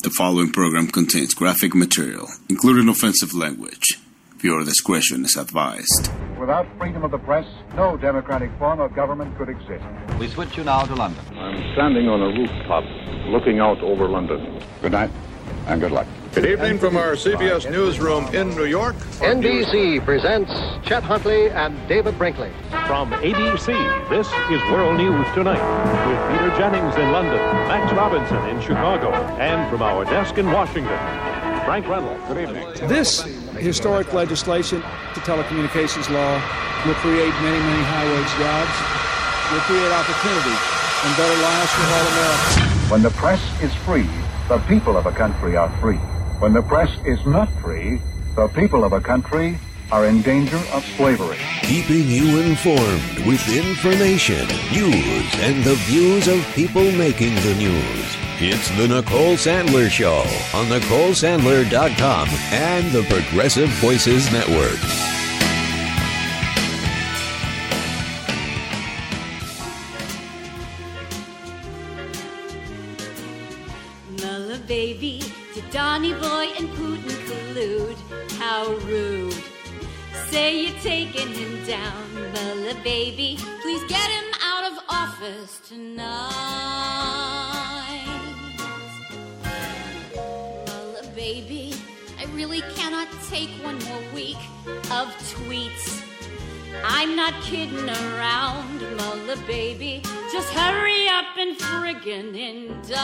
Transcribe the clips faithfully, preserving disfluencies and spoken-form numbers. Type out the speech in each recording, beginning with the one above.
The following program contains graphic material, including offensive language. Viewer discretion is advised. Without freedom of the press, no democratic form of government could exist. We switch you now to London. I'm standing on a rooftop looking out over London. Good night and good luck. Good evening from our C B S newsroom in New York. N B C presents Chet Huntley and David Brinkley. From A B C, this is World News Tonight with Peter Jennings in London, Max Robinson in Chicago, and from our desk in Washington, Frank Reynolds. Good evening. This historic legislation, the telecommunications law, will create many, many high-wage jobs, will create opportunity and better lives for all Americans. When the press is free, the people of a country are free. When the press is not free, the people of a country are in danger of slavery. Keeping you informed with information, news, and the views of people making the news. It's the Nicole Sandler Show on Nicole Sandler dot com and the Progressive Voices Network. Mulla baby, did Donny Boy and Putin collude? How rude. Say you're taking him down, Mulla baby. Please get him out of office tonight. Mulla baby, I really cannot take one more week of tweets. I'm not kidding around, Mulla baby. Just hurry up and friggin' indict.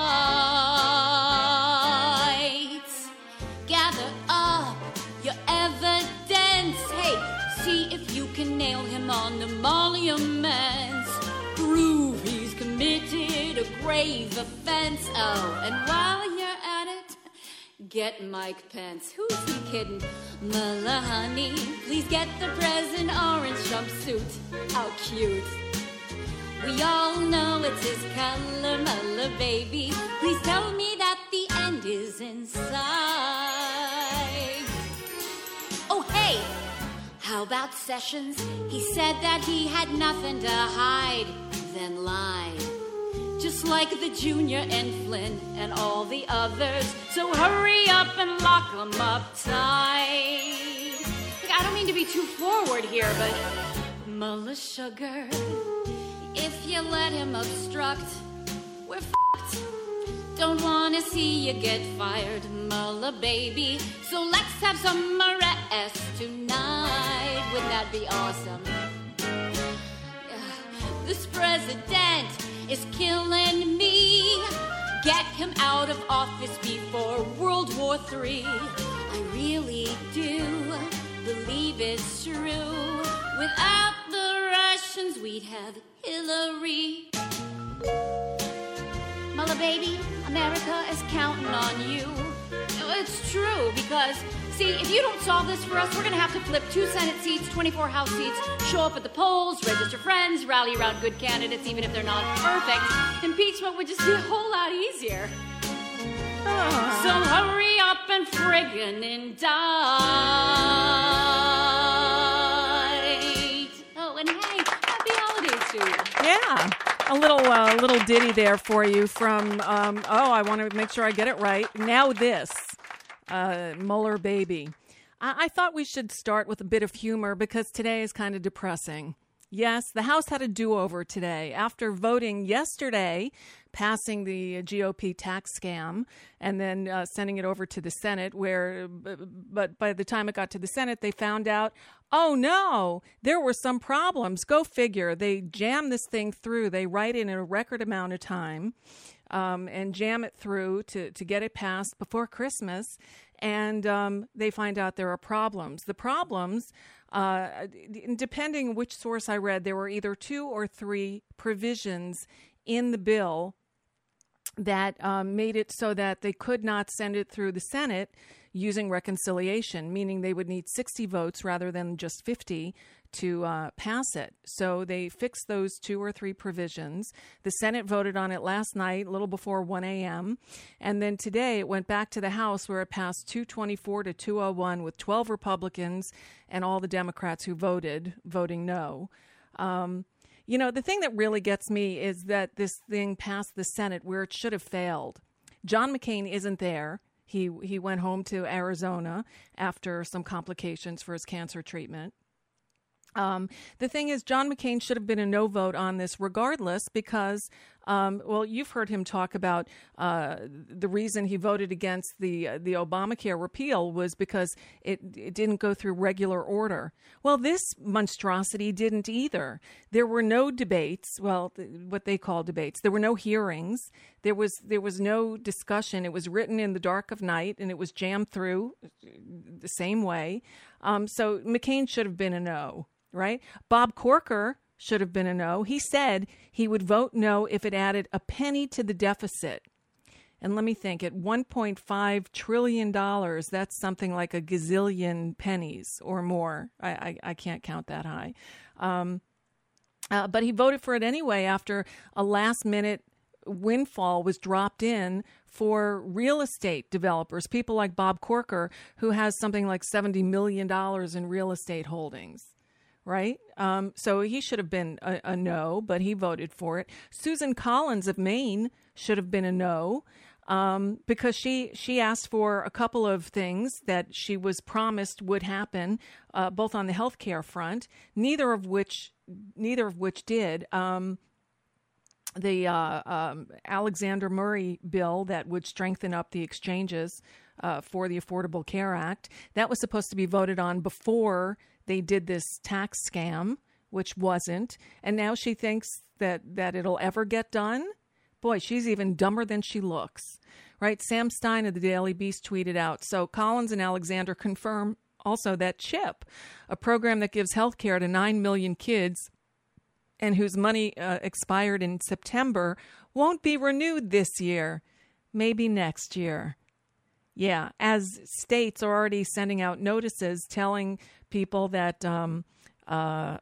Gather up your evidence. Hey, see if you can nail him on emoluments. Prove he's committed a grave offense. Oh, and while you're at it, get Mike Pence. Who's he kidding? Mulla honey, please get the president orange jumpsuit. How cute. We all know it's his color, Mulla baby. Please tell me that the end is in sight. Oh, hey, how about Sessions? He said that he had nothing to hide, then lied. Just like the Junior and Flynn and all the others. So hurry up and lock them up tight. Look, I don't mean to be too forward here, but Mulla sugar, if you let him obstruct, we're f***ed. Don't wanna see you get fired, Mulla baby. So let's have some arrests tonight. Wouldn't that be awesome? Uh, this president is killing me. Get him out of office before World War Three. I really do believe it's true. Without the Russians, we'd have Hillary. Mulla baby, America is counting on you. It's true, because, see, if you don't solve this for us, we're going to have to flip two Senate seats, twenty-four House seats, show up at the polls, register friends, rally around good candidates, even if they're not perfect. Impeachment would just be a whole lot easier. Oh. So hurry up and friggin' indict. Oh, and hey, happy holidays to you. Yeah. A little uh, little ditty there for you from, um, oh, I want to make sure I get it right. Now this, uh, Muller Baby. I-, I thought we should start with a bit of humor because today is kind of depressing. Yes, the House had a do-over today after voting yesterday, passing the G O P tax scam, and then uh, sending it over to the Senate, where, but by the time it got to the Senate, they found out, oh no, there were some problems. Go figure. They jam this thing through. They write in a record amount of time um, and jam it through to, to get it passed before Christmas, and um, they find out there are problems. The problems, uh, depending which source I read, there were either two or three provisions in the bill that um, made it so that they could not send it through the Senate using reconciliation, meaning they would need sixty votes rather than just fifty to uh, pass it. So they fixed those two or three provisions. The Senate voted on it last night, a little before one a.m. And then today it went back to the House, where it passed two twenty-four to two oh one with twelve Republicans and all the Democrats who voted, voting no. Um, You know, the thing that really gets me is that this thing passed the Senate where it should have failed. John McCain isn't there. He he went home to Arizona after some complications for his cancer treatment. Um, the thing is, John McCain should have been a no vote on this regardless because, um, well, you've heard him talk about uh, the reason he voted against the uh, the Obamacare repeal was because it, it didn't go through regular order. Well, this monstrosity didn't either. There were no debates, well, th- what they call debates. There were no hearings. There was there was no discussion. It was written in the dark of night, and it was jammed through the same way. Um, so McCain should have been a no. Right? Bob Corker should have been a no. He said he would vote no if it added a penny to the deficit. And let me think, at one point five trillion dollars, that's something like a gazillion pennies or more. I, I, I can't count that high. Um, uh, but he voted for it anyway after a last-minute windfall was dropped in for real estate developers, people like Bob Corker, who has something like seventy million dollars in real estate holdings. Right? Um, so he should have been a, a no, but he voted for it. Susan Collins of Maine should have been a no um, because she, she asked for a couple of things that she was promised would happen, uh, both on the health care front, neither of which neither of which did. Um, the uh, um, Alexander Murray bill that would strengthen up the exchanges uh, for the Affordable Care Act, that was supposed to be voted on before they did this tax scam, which wasn't. And now she thinks that, that it'll ever get done. Boy, she's even dumber than she looks, right? Sam Stein of the Daily Beast tweeted out, so Collins and Alexander confirm also that CHIP, a program that gives health care to nine million kids and whose money uh, expired in September, won't be renewed this year, maybe next year. Yeah, as states are already sending out notices telling people that um, uh,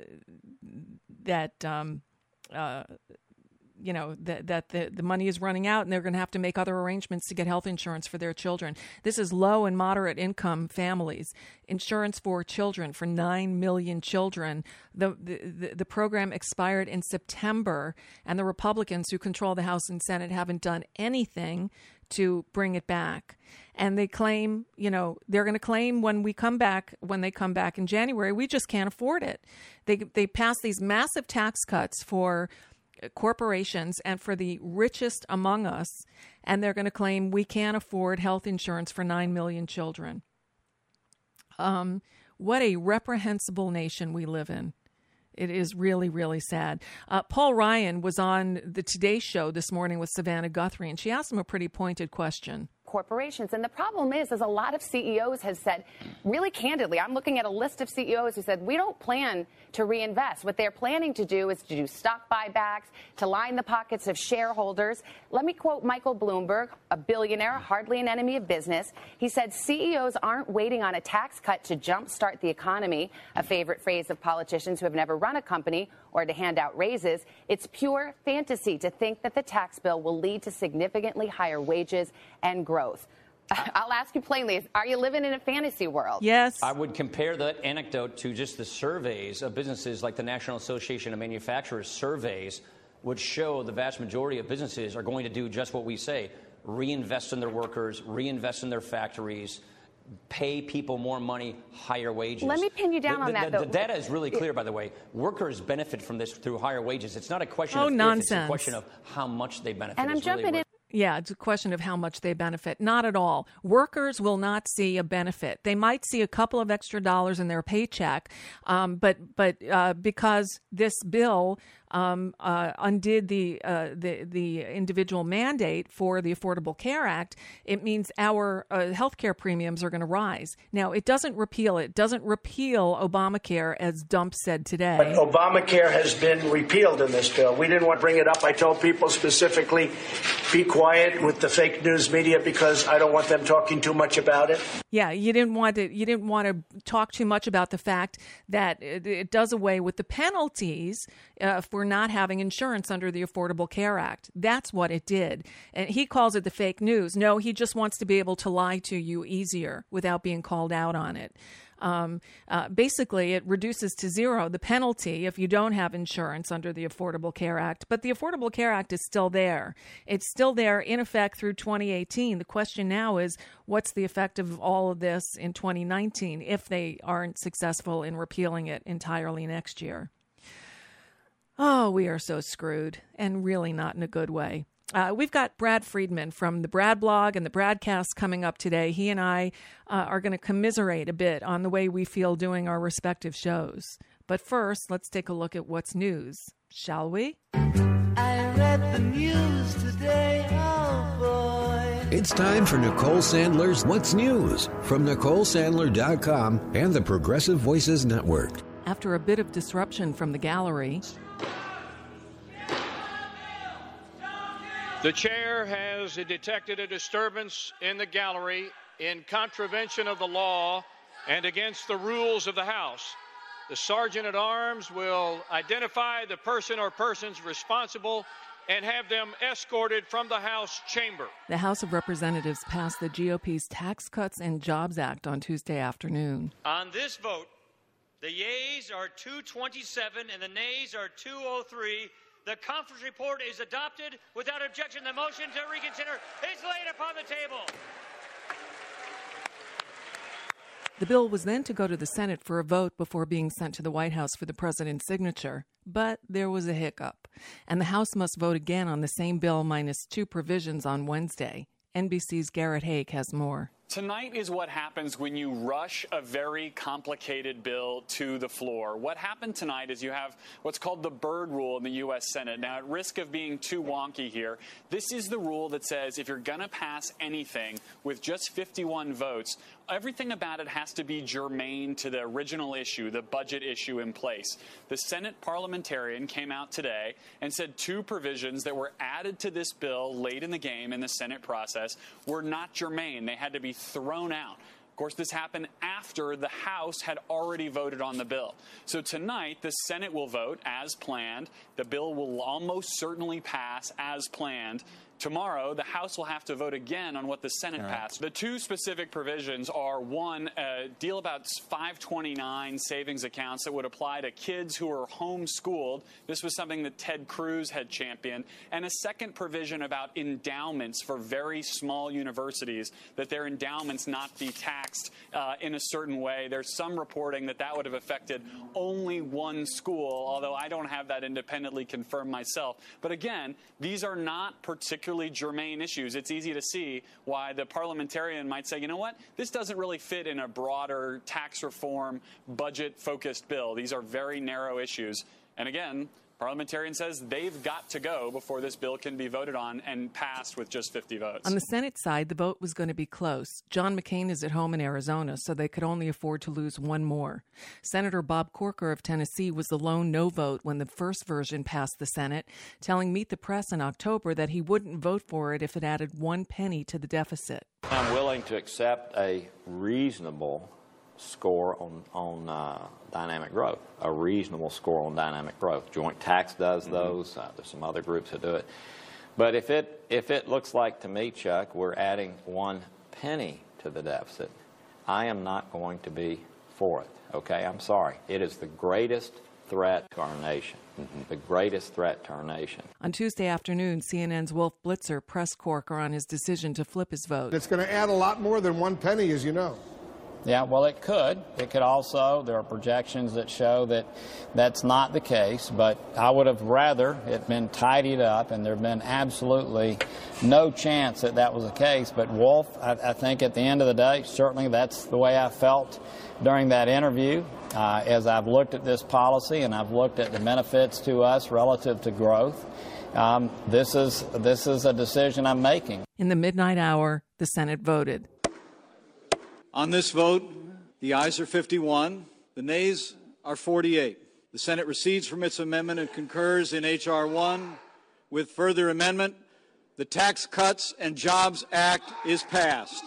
that um, uh, you know that that the, the money is running out, and they're going to have to make other arrangements to get health insurance for their children. This is low and moderate income families. Insurance for children for nine million children. The, the the program expired in September, and the Republicans who control the House and Senate haven't done anything to bring it back. And they claim, you know, they're going to claim when we come back, when they come back in January, we just can't afford it. They they pass these massive tax cuts for corporations and for the richest among us, and they're going to claim we can't afford health insurance for nine million children. Um, what a reprehensible nation we live in. It is really, really sad. Uh, Paul Ryan was on the Today Show this morning with Savannah Guthrie, and she asked him a pretty pointed question. Corporations. And the problem is, is a lot of C E Os have said, really candidly, I'm looking at a list of C E Os who said, we don't plan to reinvest. What they're planning to do is to do stock buybacks, to line the pockets of shareholders. Let me quote Michael Bloomberg, a billionaire, hardly an enemy of business. He said, C E Os aren't waiting on a tax cut to jumpstart the economy, a favorite phrase of politicians who have never run a company, or to hand out raises. It's pure fantasy to think that the tax bill will lead to significantly higher wages and growth. I'll ask you plainly, are you living in a fantasy world? Yes. I would compare that anecdote to just the surveys of businesses like the National Association of Manufacturers surveys, which show the vast majority of businesses are going to do just what we say, reinvest in their workers, reinvest in their factories, pay people more money, higher wages. Let me pin you down the, on the, that, the, though. The data is really clear, by the way. Workers benefit from this through higher wages. It's not a question oh, of nonsense. if, it's a question of how much they benefit. And I'm it's jumping really in. Yeah, it's a question of how much they benefit. Not at all. Workers will not see a benefit. They might see a couple of extra dollars in their paycheck, um, but but uh, because this bill um, uh, undid the uh, the the individual mandate for the Affordable Care Act, it means our uh, health care premiums are going to rise. Now, it doesn't repeal it. Doesn't repeal Obamacare, as Dump said today. But Obamacare has been repealed in this bill. We didn't want to bring it up. I told people specifically, be quiet with the fake news media because I don't want them talking too much about it. Yeah, you didn't want to. You didn't want to talk too much about the fact that it, it does away with the penalties uh, for not having insurance under the Affordable Care Act. That's what it did, and he calls it the fake news. No, he just wants to be able to lie to you easier without being called out on it. Um, uh, basically, it reduces to zero the penalty if you don't have insurance under the Affordable Care Act. But the Affordable Care Act is still there. It's still there in effect through twenty eighteen. The question now is, what's the effect of all of this in twenty nineteen if they aren't successful in repealing it entirely next year? Oh, we are so screwed, and really not in a good way. Uh, we've got Brad Friedman from the Brad blog and the Bradcast coming up today. He and I uh, are going to commiserate a bit on the way we feel doing our respective shows. But first, let's take a look at what's news, shall we? I read the news today, oh boy. It's time for Nicole Sandler's What's News from Nicole Sandler dot com and the Progressive Voices Network. After a bit of disruption from the gallery, the chair has detected a disturbance in the gallery in contravention of the law and against the rules of the House. The Sergeant at Arms will identify the person or persons responsible and have them escorted from the House chamber. The House of Representatives passed the G O P's Tax Cuts and Jobs Act on Tuesday afternoon. On this vote, the yeas are two twenty-seven and the nays are two oh three. The conference report is adopted without objection. The motion to reconsider is laid upon the table. The bill was then to go to the Senate for a vote before being sent to the White House for the president's signature. But there was a hiccup, and the House must vote again on the same bill minus two provisions on Wednesday. N B C's Garrett Haake has more. Tonight is what happens when you rush a very complicated bill to the floor. What happened tonight is you have what's called the Byrd Rule in the U S Senate. Now, at risk of being too wonky here, this is the rule that says if you're going to pass anything with just fifty-one votes, everything about it has to be germane to the original issue, the budget issue in place. The Senate parliamentarian came out today and said two provisions that were added to this bill late in the game in the Senate process were not germane. They had to be thrown out. Of course, this happened after the House had already voted on the bill. So tonight, the Senate will vote as planned. The bill will almost certainly pass as planned. Tomorrow, the House will have to vote again on what the Senate right. passed. The two specific provisions are, one, a deal about five twenty-nine savings accounts that would apply to kids who are homeschooled. This was something that Ted Cruz had championed. And a second provision about endowments for very small universities, that their endowments not be taxed uh, in a certain way. There's some reporting that that would have affected only one school, although I don't have that independently confirmed myself. But again, these are not particularly germane issues. It's easy to see why the parliamentarian might say, you know what, this doesn't really fit in a broader tax reform, budget-focused bill. These are very narrow issues. And again, parliamentarian says they've got to go before this bill can be voted on and passed with just fifty votes. On the Senate side, the vote was going to be close. John McCain is at home in Arizona, so they could only afford to lose one more. Senator Bob Corker of Tennessee was the lone no vote when the first version passed the Senate, telling Meet the Press in October that he wouldn't vote for it if it added one penny to the deficit. I'm willing to accept a reasonable score on, on uh, dynamic growth, a reasonable score on dynamic growth. Joint Tax does those. Uh, there's some other groups that do it. But if it, if it looks like to me, Chuck, we're adding one penny to the deficit, I am not going to be for it, okay? I'm sorry. It is the greatest threat to our nation, mm-hmm. the greatest threat to our nation. On Tuesday afternoon, C N N's Wolf Blitzer pressed Corker on his decision to flip his vote. It's going to add a lot more than one penny, as you know. Yeah, well, it could. It could also, there are projections that show that that's not the case, but I would have rather it been tidied up, and there have been absolutely no chance that that was the case. But Wolf, I, I think at the end of the day, certainly that's the way I felt during that interview. Uh, as I've looked at this policy and I've looked at the benefits to us relative to growth, um, this is, this is a decision I'm making. In the midnight hour, the Senate voted. On this vote, the ayes are fifty-one, the nays are forty-eight. The Senate recedes from its amendment and concurs in H R one. With further amendment, the Tax Cuts and Jobs Act is passed.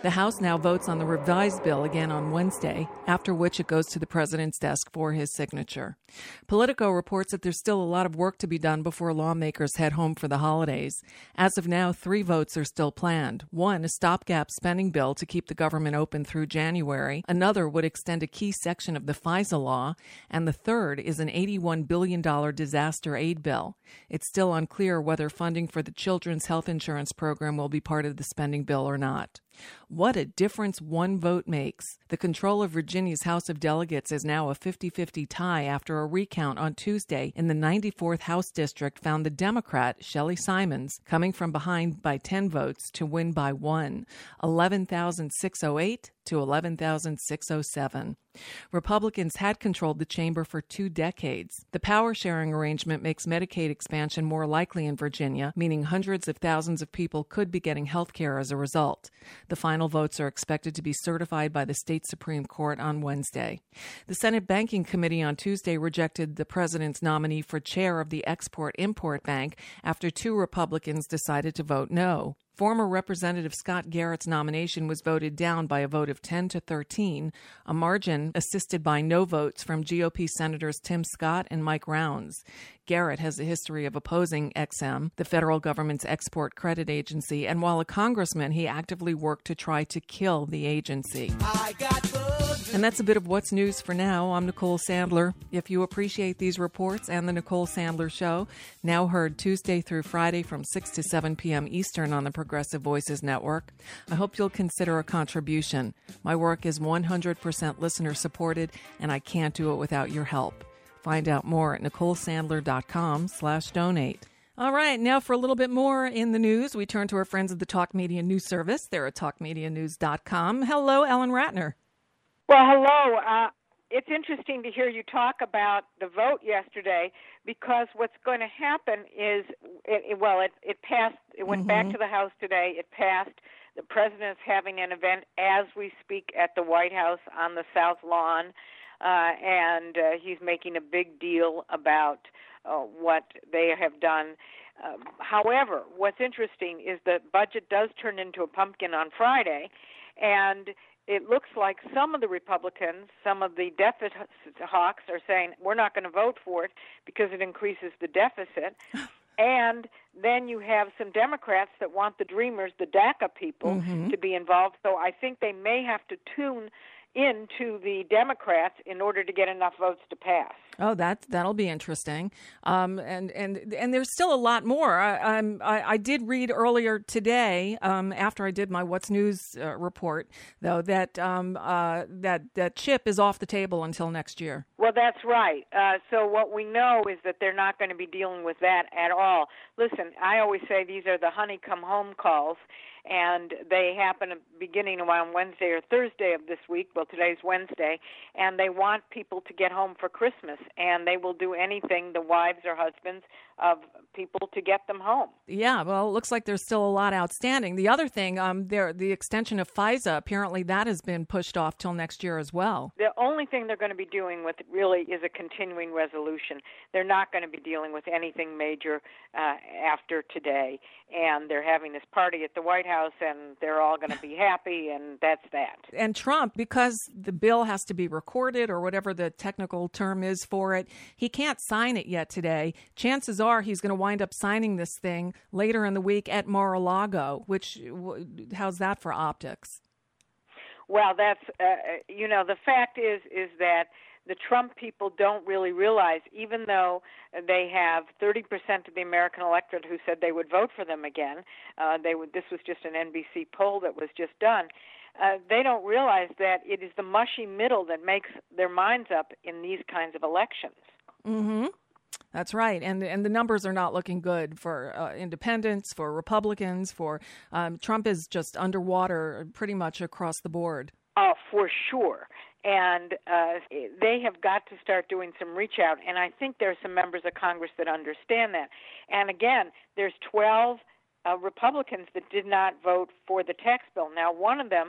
The House now votes on the revised bill again on Wednesday, after which it goes to the president's desk for his signature. Politico reports that there's still a lot of work to be done before lawmakers head home for the holidays. As of now, three votes are still planned. One, a stopgap spending bill to keep the government open through January. Another would extend a key section of the FISA law. And the third is an eighty-one billion dollars disaster aid bill. It's still unclear whether funding for the Children's Health Insurance Program will be part of the spending bill or not. What a difference one vote makes. The control of Virginia's House of Delegates is now a fifty-fifty tie after a recount on Tuesday in the ninety-fourth House District found the Democrat, Shelley Simons, coming from behind by ten votes to win by one, eleven thousand six hundred eight to eleven thousand six hundred seven. Republicans had controlled the chamber for two decades. The power-sharing arrangement makes Medicaid expansion more likely in Virginia, meaning hundreds of thousands of people could be getting health care as a result. The final votes are expected to be certified by the state Supreme Court on Wednesday. The Senate Banking Committee on Tuesday rejected the president's nominee for chair of the Export-Import Bank after two Republicans decided to vote no. Former Representative Scott Garrett's nomination was voted down by a vote of ten to thirteen, a margin assisted by no votes from G O P Senators Tim Scott and Mike Rounds. Garrett has a history of opposing Ex Im, the federal government's export credit agency, and while a congressman, he actively worked to try to kill the agency. I got and that's a bit of what's news for now. I'm Nicole Sandler. If you appreciate these reports and the Nicole Sandler Show, now heard Tuesday through Friday from six to seven p.m. Eastern on the Progressive Voices Network, I hope you'll consider a contribution. My work is one hundred percent listener-supported, and I can't do it without your help. Find out more at NicoleSandler.com slash donate. All right, now for a little bit more in the news, we turn to our friends at the Talk Media News Service. They're at talk media news dot com. Hello, Ellen Ratner. Well, hello. Uh, it's interesting to hear you talk about the vote yesterday, because what's going to happen is, it, it, well, it, it passed, it went mm-hmm. back to the House today, it passed. The president's having an event as we speak at the White House on the South Lawn, uh, and uh, he's making a big deal about uh, what they have done. Uh, however, what's interesting is the budget does turn into a pumpkin on Friday, and it looks like some of the Republicans, some of the deficit hawks are saying, we're not going to vote for it because it increases the deficit. And then you have some Democrats that want the Dreamers, the DACA people, mm-hmm. to be involved. So I think they may have to tune into the Democrats in order to get enough votes to pass. Oh, that that'll be interesting. Um, and and and there's still a lot more. I, I'm, I I did read earlier today, um, after I did my What's News uh, report, though, that um, uh, that that chip is off the table until next year. Well, that's right. Uh, so what we know is that they're not going to be dealing with that at all. Listen, I always say these are the honey come home calls, and they happen beginning on Wednesday or Thursday of this week. Well, today's Wednesday, and they want people to get home for Christmas, and they will do anything, the wives or husbands of people, to get them home. Yeah, well, it looks like there's still a lot outstanding. The other thing, um, there, the extension of FISA, apparently that has been pushed off till next year as well. The only thing they're going to be doing with it really is a continuing resolution. They're not going to be dealing with anything major uh, after today, and they're having this party at the White House, and they're all going to be happy, and that's that. And Trump, because the bill has to be recorded, or whatever the technical term is for it, he can't sign it yet today. Chances are he's going to wind up signing this thing later in the week at Mar-a-Lago, which, how's that for optics? Well, that's, uh, you know, the fact is, is that the Trump people don't really realize, even though they have thirty percent of the American electorate who said they would vote for them again, uh, they would. This was just an N B C poll that was just done. Uh, they don't realize that it is the mushy middle that makes their minds up in these kinds of elections. Mm-hmm. That's right, and and the numbers are not looking good for uh, independents, for Republicans, for um, Trump is just underwater pretty much across the board. Oh, for sure. And uh, they have got to start doing some reach out, and I think there are some members of Congress that understand that. And again, there's twelve uh, Republicans that did not vote for the tax bill. Now, one of them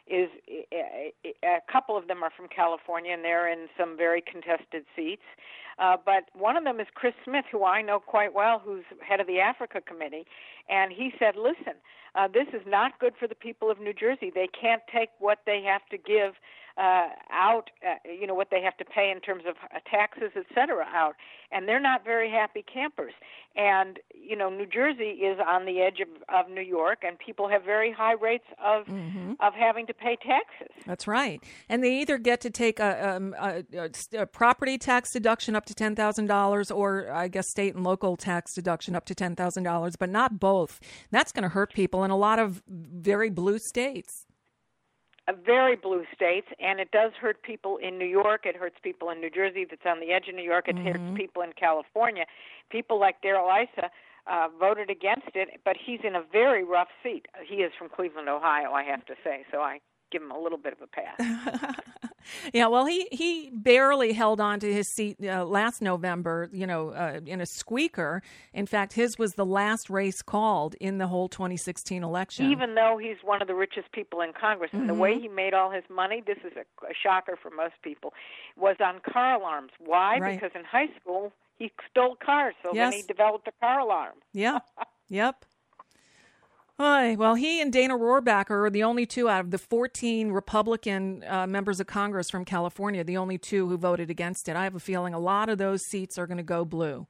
is a couple of them are from California, and they're in some very contested seats. Uh, but one of them is Chris Smith, who I know quite well, who's head of the Africa Committee. And he said, listen, uh, this is not good for the people of New Jersey. They can't take what they have to give uh, out, uh, you know, what they have to pay in terms of taxes, et cetera, out. And they're not very happy campers. And, you know, New Jersey is on the edge of, of New York, and people have very high rates of mm-hmm. of having to pay taxes. That's right. And they either get to take a, um, a, a, a property tax deduction up to ten thousand dollars or, I guess, state and local tax deduction up to ten thousand dollars, but not both. That's going to hurt people in a lot of very blue states. Uh, very blue states, and it does hurt people in New York. It hurts people in New Jersey that's on the edge of New York. It mm-hmm. hurts people in California. People like Darrell Issa uh, voted against it, but he's in a very rough seat. He is from Cleveland, Ohio, I have to say, so I give him a little bit of a pass. Yeah, well, he, he barely held on to his seat uh, last November, you know, uh, in a squeaker. In fact, his was the last race called in the whole twenty sixteen election. Even though he's one of the richest people in Congress, and mm-hmm. the way he made all his money, this is a, a shocker for most people, was on car alarms. Why? Right. Because in high school, he stole cars, so yes. then he developed a car alarm. Yeah, yep. Hi. Well, he and Dana Rohrabacher are the only two out of the fourteen Republican uh, members of Congress from California, the only two who voted against it. I have a feeling a lot of those seats are going to go blue.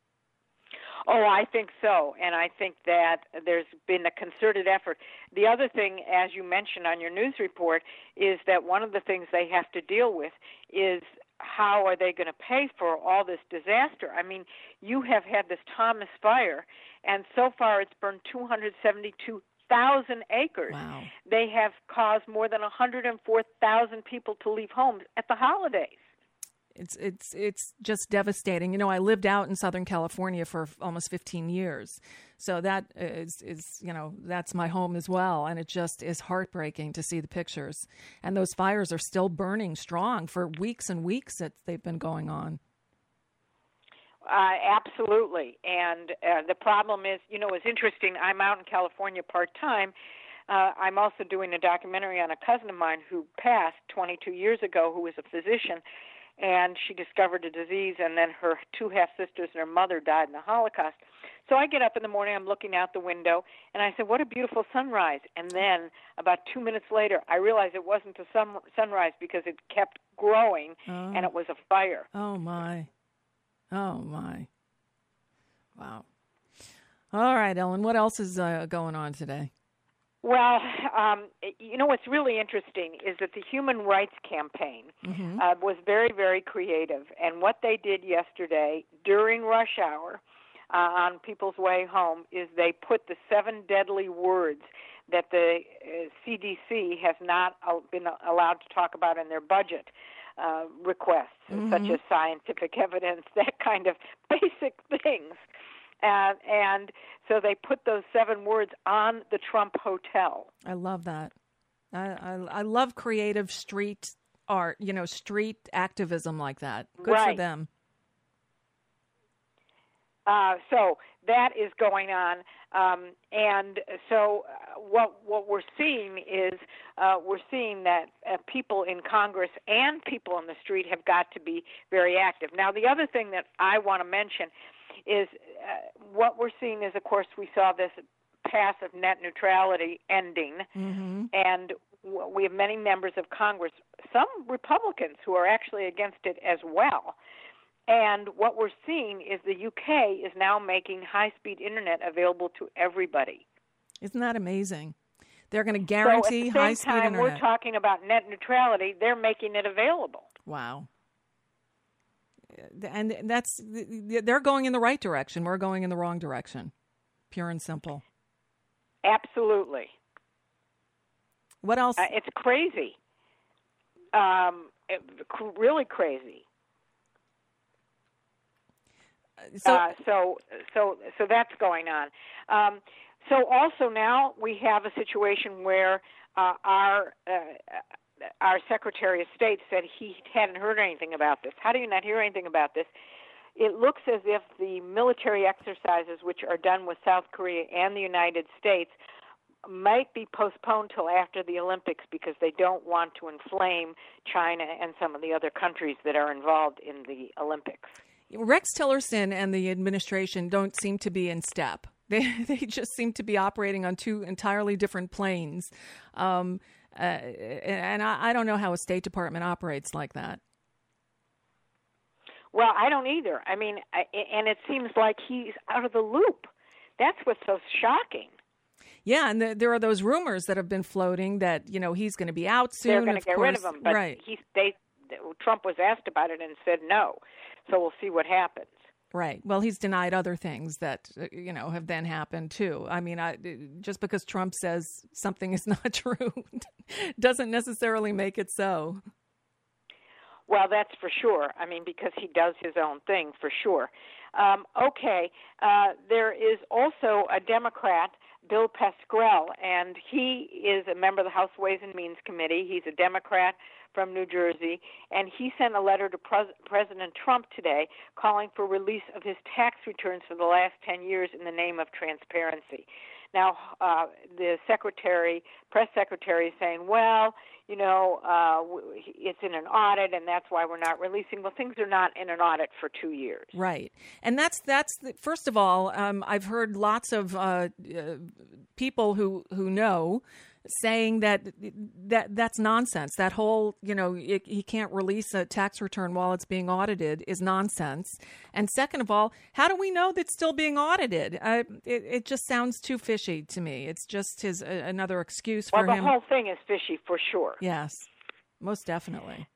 Oh, I think so, and I think that there's been a concerted effort. The other thing, as you mentioned on your news report, is that one of the things they have to deal with is how are they going to pay for all this disaster? I mean, you have had this Thomas Fire, and so far it's burned two hundred seventy-two thousand acres. Wow. They have caused more than one hundred four thousand people to leave homes at the holidays. It's it's it's just devastating. You know, I lived out in Southern California for almost fifteen years. So that is, is, you know, that's my home as well. And it just is heartbreaking to see the pictures. And those fires are still burning strong for weeks and weeks that they've been going on. Uh, absolutely. And uh, the problem is, you know, it's interesting. I'm out in California part-time. Uh, I'm also doing a documentary on a cousin of mine who passed twenty-two years ago, who was a physician. And she discovered a disease, and then her two half-sisters and her mother died in the Holocaust. So I get up in the morning, I'm looking out the window, and I said, what a beautiful sunrise. And then about two minutes later, I realized it wasn't a sun- sunrise because it kept growing, oh. and it was a fire. Oh, my. Oh, my. Wow. All right, Ellen, what else is uh, going on today? Well, um, you know, what's really interesting is that the Human Rights Campaign mm-hmm. uh, was very, very creative. And what they did yesterday during rush hour uh, on people's way home is they put the seven deadly words that the uh, C D C has not uh, been allowed to talk about in their budget uh, requests, mm-hmm. such as scientific evidence, that kind of basic things. Uh, and so they put those seven words on the Trump Hotel. I love that. I, I, I love creative street art, you know, street activism like that. Good right. for them. Uh, so that is going on. Um, and so uh, what what we're seeing is uh, we're seeing that uh, people in Congress and people in the street have got to be very active. Now, the other thing that I want to mention is uh, what we're seeing is, of course, we saw this pass of net neutrality ending, mm-hmm. and w- we have many members of Congress, some Republicans who are actually against it as well. And what we're seeing is the U K is now making high-speed internet available to everybody. Isn't that amazing? They're going to guarantee so high-speed internet. internet. We're talking about net neutrality. They're making it available. Wow. And that's they're going in the right direction. We're going in the wrong direction, pure and simple. Absolutely. What else? Uh, it's crazy. Um, it, really crazy. So, uh, so, so, so that's going on. Um, so also now we have a situation where uh, our uh, our Secretary of State said he hadn't heard anything about this. How do you not hear anything about this? It looks as if the military exercises, which are done with South Korea and the United States, might be postponed till after the Olympics because they don't want to inflame China and some of the other countries that are involved in the Olympics. Rex Tillerson and the administration don't seem to be in step. They they just seem to be operating on two entirely different planes. Um, uh, and I, I don't know how a State Department operates like that. Well, I don't either. I mean, I, and it seems like he's out of the loop. That's what's so shocking. Yeah, and the, there are those rumors that have been floating that, you know, he's going to be out soon. They're going to get course. rid of him, but right. he, they, Trump was asked about it and said no. So we'll see what happens. Right. Well, he's denied other things that, you know, have then happened, too. I mean, I, just because Trump says something is not true doesn't necessarily make it so. Well, that's for sure. I mean, because he does his own thing, for sure. Um, okay. Uh, there is also a Democrat, Bill Pascrell, and he is a member of the House Ways and Means Committee. He's a Democrat from New Jersey, and he sent a letter to Pres- President Trump today calling for release of his tax returns for the last ten years in the name of transparency. Now, uh, the secretary, press secretary is saying, well, you know, uh, it's in an audit, and that's why we're not releasing. Well, things are not in an audit for two years. Right. And that's, that's the, first of all, um, I've heard lots of uh, uh, people who, who know saying that that that's nonsense. That whole, you know, it, he can't release a tax return while it's being audited is nonsense. And second of all, how do we know that's still being audited? Uh, it, it just sounds too fishy to me. It's just his uh, another excuse for well, him. Well, the whole thing is fishy for sure. Yes, most definitely.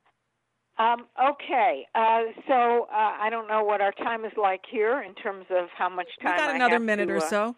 Um, okay, uh, so uh, I don't know what our time is like here in terms of how much time we got I another have minute to, or uh, so.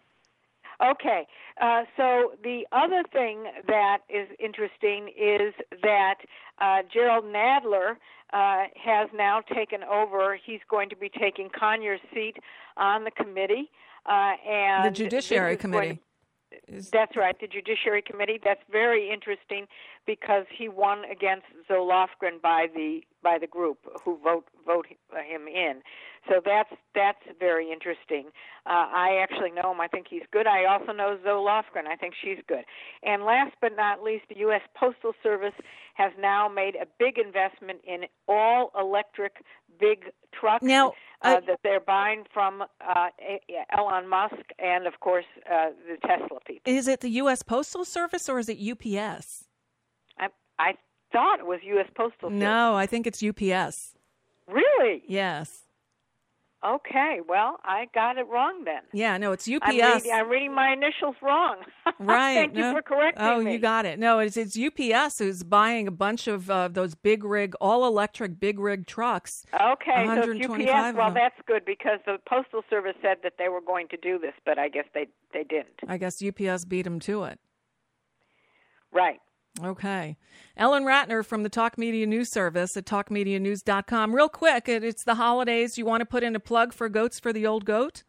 Okay, uh, so the other thing that is interesting is that uh, Gerald Nadler uh, has now taken over. He's going to be taking Conyers' seat on the committee. Uh, and the Judiciary Committee. Going, that's right, the Judiciary Committee. That's very interesting because he won against Zoe Lofgren by the by the group who vote vote him in. So that's that's very interesting. Uh, I actually know him. I think he's good. I also know Zoe Lofgren. I think she's good. And last but not least, the U S Postal Service has now made a big investment in all-electric big trucks now, uh, I, that they're buying from uh, Elon Musk and, of course, uh, the Tesla people. Is it the U S Postal Service or is it U P S? I, I thought it was U S Postal Service. No, I think it's U P S. Really? Yes. Okay, well, I got it wrong then. Yeah, no, it's U P I'm, S. read, I'm reading my initials wrong. Right. Thank no. you for correcting oh, me. Oh, you got it. No, it's, it's U P S who's buying a bunch of uh, those big rig, all-electric big rig trucks. Okay, so it's U P S. Well, of them. that's good because the Postal Service said that they were going to do this, but I guess they, they didn't. I guess U P S beat them to it. Right. Okay. Ellen Ratner from the Talk Media News Service at talk media news dot com. Real quick, it's the holidays. You want to put in a plug for Goats for the Old Goat?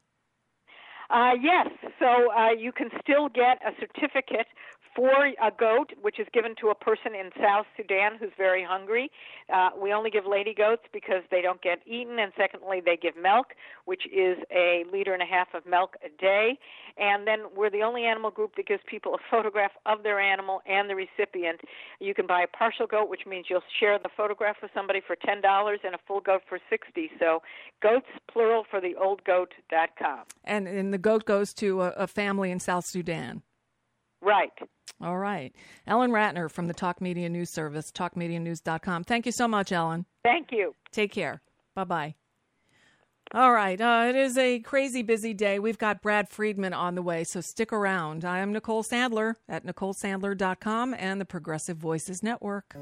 Uh, yes. So uh, you can still get a certificate for a goat, which is given to a person in South Sudan who's very hungry. Uh, we only give lady goats because they don't get eaten, and secondly, they give milk, which is a liter and a half of milk a day. And then we're the only animal group that gives people a photograph of their animal and the recipient. You can buy a partial goat, which means you'll share the photograph with somebody for ten dollars, and a full goat for sixty dollars. So goats, plural, for the old goat dot com. And, and the goat goes to a, a family in South Sudan. Right. All right. Ellen Ratner from the Talk Media News Service, talk media news dot com. Thank you so much, Ellen. Thank you. Take care. Bye-bye. All right. Uh, it is a crazy busy day. We've got Brad Friedman on the way, so stick around. I am Nicole Sandler at nicole sandler dot com and the Progressive Voices Network.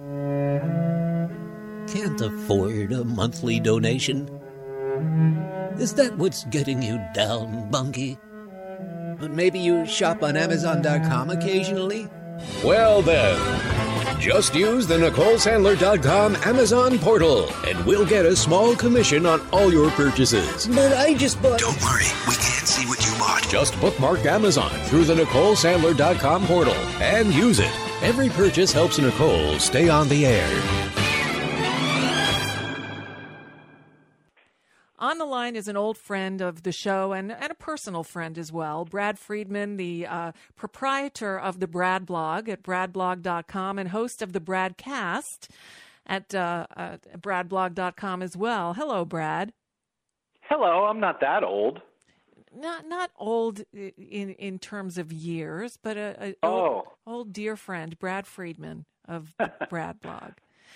Can't afford a monthly donation? Is that what's getting you down, Bunky? But maybe you shop on amazon dot com occasionally? Well then, just use the nicole sandler dot com Amazon portal, and we'll get a small commission on all your purchases. But I just bought... Don't worry, we can't see what you bought. Just bookmark Amazon through the nicole sandler dot com portal and use it. Every purchase helps Nicole stay on the air. On the line line is an old friend of the show and, and a personal friend as well. Brad Friedman, the uh, proprietor of the Brad blog at brad blog dot com and host of the Bradcast at uh, uh, brad blog dot com as well. Hello, Brad. Hello. I'm not that old. Not not old in in terms of years, but a, a oh. old, old dear friend, Brad Friedman of the Brad blog.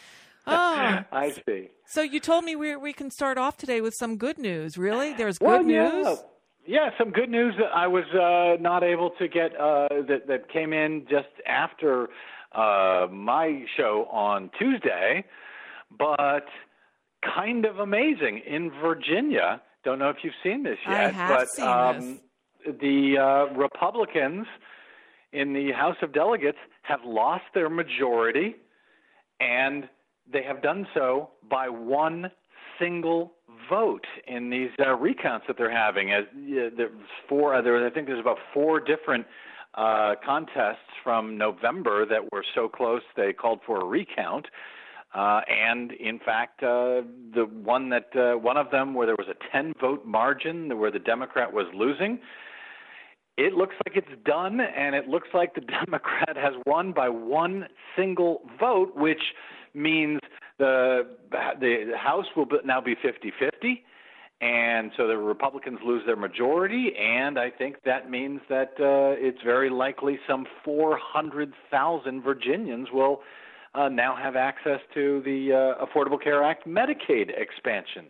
Oh, I see. So you told me we we can start off today with some good news. Really, there's good well, news. Yeah. yeah, some good news that I was uh, not able to get uh, that that came in just after uh, my show on Tuesday, but kind of amazing in Virginia. Don't know if you've seen this yet, I have but seen um, this. the uh, Republicans in the House of Delegates have lost their majority, and they have done so by one single vote in these uh, recounts that they're having. As uh, there's four, uh, there, I think there's about four different uh, contests from November that were so close they called for a recount. Uh, and in fact, uh, the one that uh, one of them where there was a ten vote margin where the Democrat was losing, it looks like it's done, and it looks like the Democrat has won by one single vote, which means the the House will now be fifty-fifty, and so the Republicans lose their majority, and I think that means that uh, it's very likely some four hundred thousand Virginians will Uh, now have access to the uh, Affordable Care Act Medicaid expansion.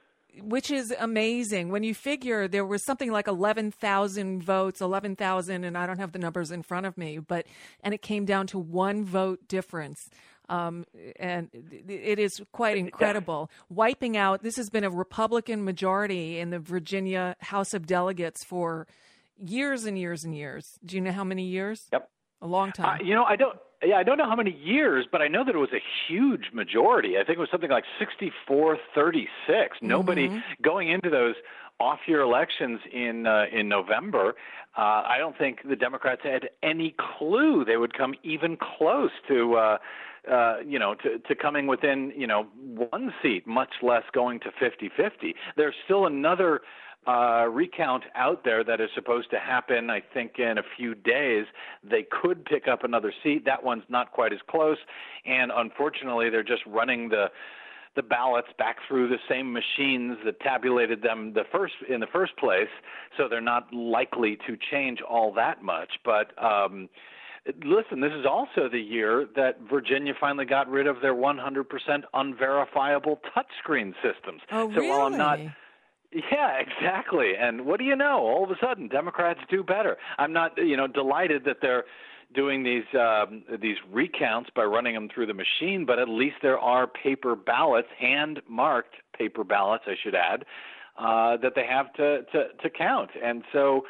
Which is amazing. When you figure there was something like eleven thousand votes, eleven thousand, and I don't have the numbers in front of me, but and it came down to one vote difference. Um, and it is quite incredible. Yeah. Wiping out, this has been a Republican majority in the Virginia House of Delegates for years and years and years. Do you know how many years? Yep. A long time. Uh, you know, I don't. Yeah, I don't know how many years, but I know that it was a huge majority. I think it was something like sixty-four thirty-six. Mm-hmm. Nobody going into those off-year elections in uh, in November, uh, I don't think the Democrats had any clue they would come even close to, uh, uh, you know, to, to coming within, you know, one seat, much less going to fifty-fifty. There's still another Uh, recount out there that is supposed to happen, I think, in a few days. They could pick up another seat. That one's not quite as close, and unfortunately, they're just running the the ballots back through the same machines that tabulated them the first in the first place, so they're not likely to change all that much. But um, listen, this is also the year that Virginia finally got rid of their one hundred percent unverifiable touchscreen systems. Oh, so really? while I'm not Yeah, exactly. And what do you know? All of a sudden, Democrats do better. I'm not, you know, delighted that they're doing these um, these recounts by running them through the machine, but at least there are paper ballots, hand-marked paper ballots, I should add, uh, that they have to, to, to count. And so,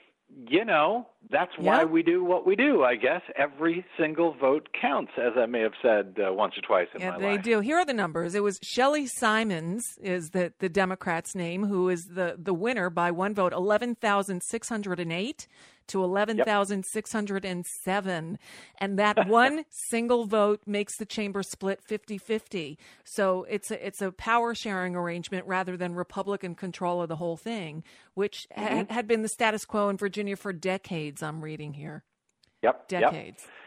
you know, that's why yep. we do what we do, I guess. Every single vote counts, as I may have said uh, once or twice in yeah, my they life. do. Here are the numbers. It was Shelley Simons is the, the Democrat's name, who is the, the winner by one vote, eleven thousand six hundred eight to eleven thousand six hundred seven. And that one single vote makes the chamber split fifty-fifty. So it's a, it's a power sharing arrangement rather than Republican control of the whole thing, which mm-hmm. ha- had been the status quo in Virginia for decades, I'm reading here. Yep. Decades. Yep.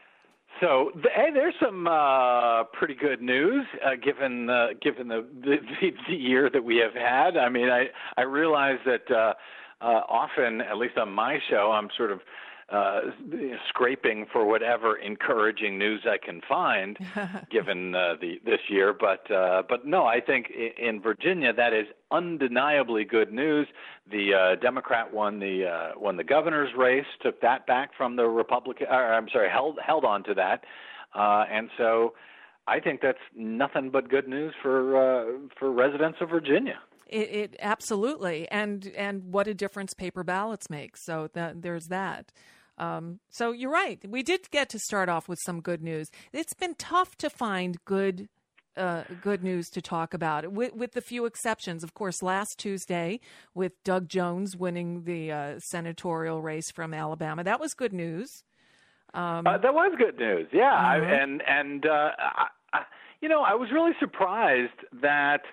So, hey, there's some uh, pretty good news uh, given uh, given the, the the year that we have had. I mean, I I realize that uh, uh, often, at least on my show, I'm sort of uh, scraping for whatever encouraging news I can find, given uh, the this year. But uh, but no, I think in Virginia that is undeniably good news. The uh, Democrat won the uh, won the governor's race, took that back from the Republican. Or, I'm sorry, held held on to that, uh, and so I think that's nothing but good news for uh, for residents of Virginia. It, it absolutely, and and what a difference paper ballots make. So that, there's that. Um, so you're right. We did get to start off with some good news. It's been tough to find good. Uh, good news to talk about, with, with the few exceptions. Of course, last Tuesday, with Doug Jones winning the uh, senatorial race from Alabama, that was good news. Um, uh, that was good news, yeah. Uh-huh. I, and and uh, I, I, you know, I was really surprised that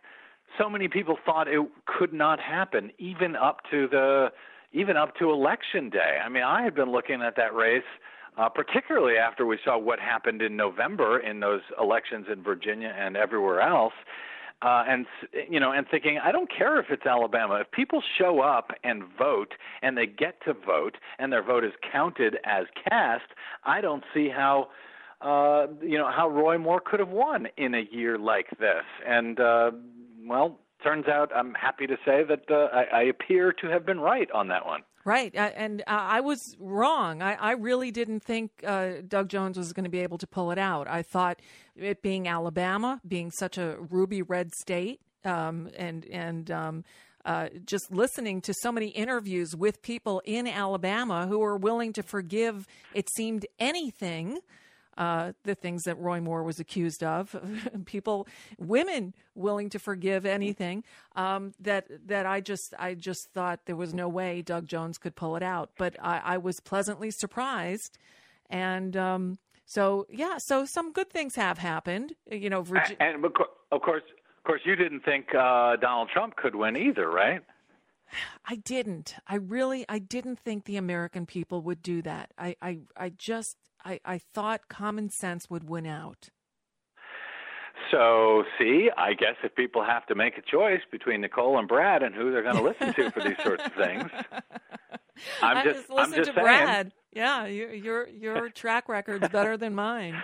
so many people thought it could not happen, even up to the even up to Election Day. I mean, I had been looking at that race, uh, particularly after we saw what happened in November in those elections in Virginia and everywhere else, uh, and you know, and thinking, I don't care if it's Alabama. If people show up and vote, and they get to vote, and their vote is counted as cast, I don't see how. Uh, you know, how Roy Moore could have won in a year like this. And, uh, well, turns out I'm happy to say that uh, I, I appear to have been right on that one. Right. I, and uh, I was wrong. I, I really didn't think uh, Doug Jones was going to be able to pull it out. I thought it being Alabama, being such a ruby red state, um, and, and um, uh, just listening to so many interviews with people in Alabama who were willing to forgive, it seemed, anything. Uh, the things that Roy Moore was accused of, people, women willing to forgive anything, um, that that I just I just thought there was no way Doug Jones could pull it out. But I, I was pleasantly surprised, and um, so yeah, so some good things have happened. You know, Virgi- and, and of course, of course, you didn't think uh, Donald Trump could win either, right? I didn't. I really, I didn't think the American people would do that. I, I, I just. I, I thought common sense would win out. So, see, I guess if people have to make a choice between Nicole and Brad and who they're going to listen to for these sorts of things, I'm I just, just listen I'm just to saying. Brad. Yeah, your your your track record's better than mine.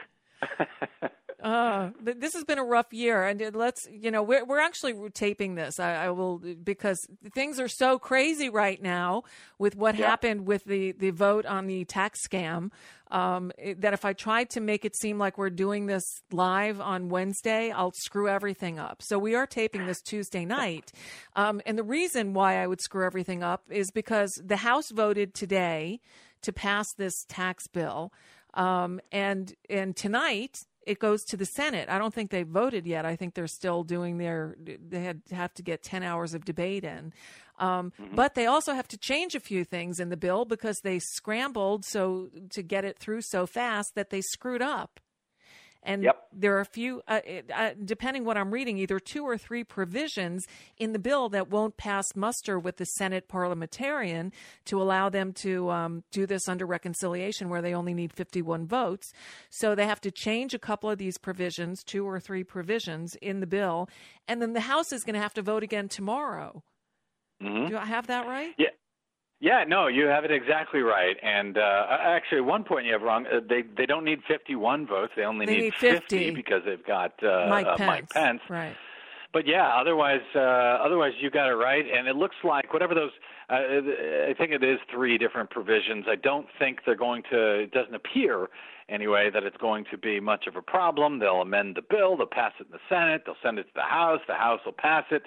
Uh, this has been a rough year, and let's, you know, we're, we're actually taping this. I, I will, because things are so crazy right now with what yeah. happened with the, the vote on the tax scam, um, it, that if I tried to make it seem like we're doing this live on Wednesday, I'll screw everything up. So we are taping this Tuesday night. Um, and the reason why I would screw everything up is because the House voted today to pass this tax bill. Um, and, and tonight, it goes to the Senate. I don't think they voted yet. I think they're still doing their, they had have to get ten hours of debate in. Um, mm-hmm. But they also have to change a few things in the bill because they scrambled so to get it through so fast that they screwed up. And yep. there are a few, uh, uh, depending what I'm reading, either two or three provisions in the bill that won't pass muster with the Senate parliamentarian to allow them to um, do this under reconciliation where they only need fifty-one votes. So they have to change a couple of these provisions, two or three provisions in the bill. And then the House is going to have to vote again tomorrow. Mm-hmm. Do I have that right? Yeah. Yeah, no, you have it exactly right. And uh, actually, one point you have wrong. Uh, they they don't need fifty-one votes. They only they need, need fifty. fifty because they've got uh, Mike, uh, Pence. Mike Pence. Right. But yeah, otherwise, uh, otherwise you got it right. And it looks like whatever those, uh, I think it is three different provisions. I don't think they're going to. It doesn't appear anyway that it's going to be much of a problem. They'll amend the bill. They'll pass it in the Senate. They'll send it to the House. The House will pass it.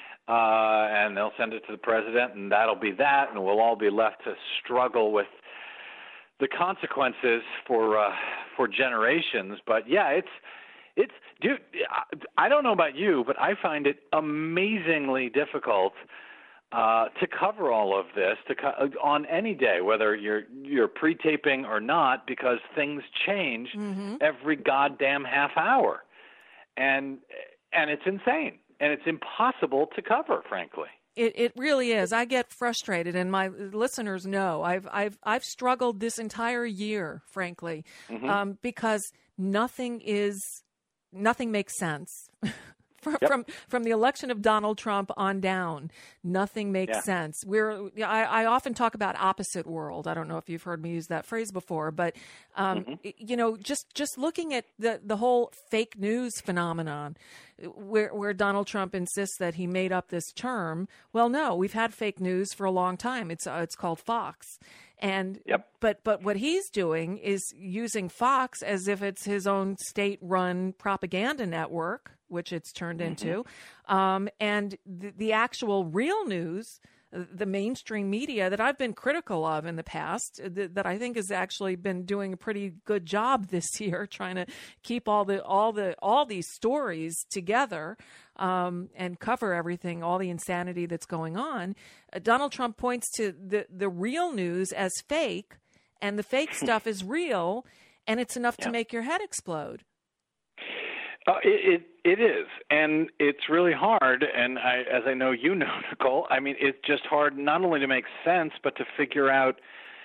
Uh, and they'll send it to the president, and that'll be that, and we'll all be left to struggle with the consequences for uh, for generations. But yeah, it's it's dude. I don't know about you, but I find it amazingly difficult uh, to cover all of this to co- on any day, whether you're you're pre-taping or not, because things change mm-hmm. every goddamn half hour, and and it's insane. And it's impossible to cover, frankly. It it really is. I get frustrated, and my listeners know I've I've I've struggled this entire year, frankly, mm-hmm. um, because nothing is nothing makes sense. From, yep. from from the election of Donald Trump on down, nothing makes yeah. sense. We're I, I often talk about opposite world. I don't know if you've heard me use that phrase before, but um, mm-hmm. you know, just just looking at the the whole fake news phenomenon, where where Donald Trump insists that he made up this term. Well, no, we've had fake news for a long time. It's uh, it's called Fox. And yep. but but what he's doing is using Fox as if it's his own state-run propaganda network, which it's turned mm-hmm. into, um, and the, the actual real news, the mainstream media that I've been critical of in the past, that, that I think has actually been doing a pretty good job this year, trying to keep all the all the all these stories together. Um, and cover everything, all the insanity that's going on. Uh, Donald Trump points to the, the real news as fake, and the fake stuff is real, and it's enough yeah. to make your head explode. Uh, it, it it is, and it's really hard. And I, as I know you know, Nicole, I mean, it's just hard not only to make sense, but to figure out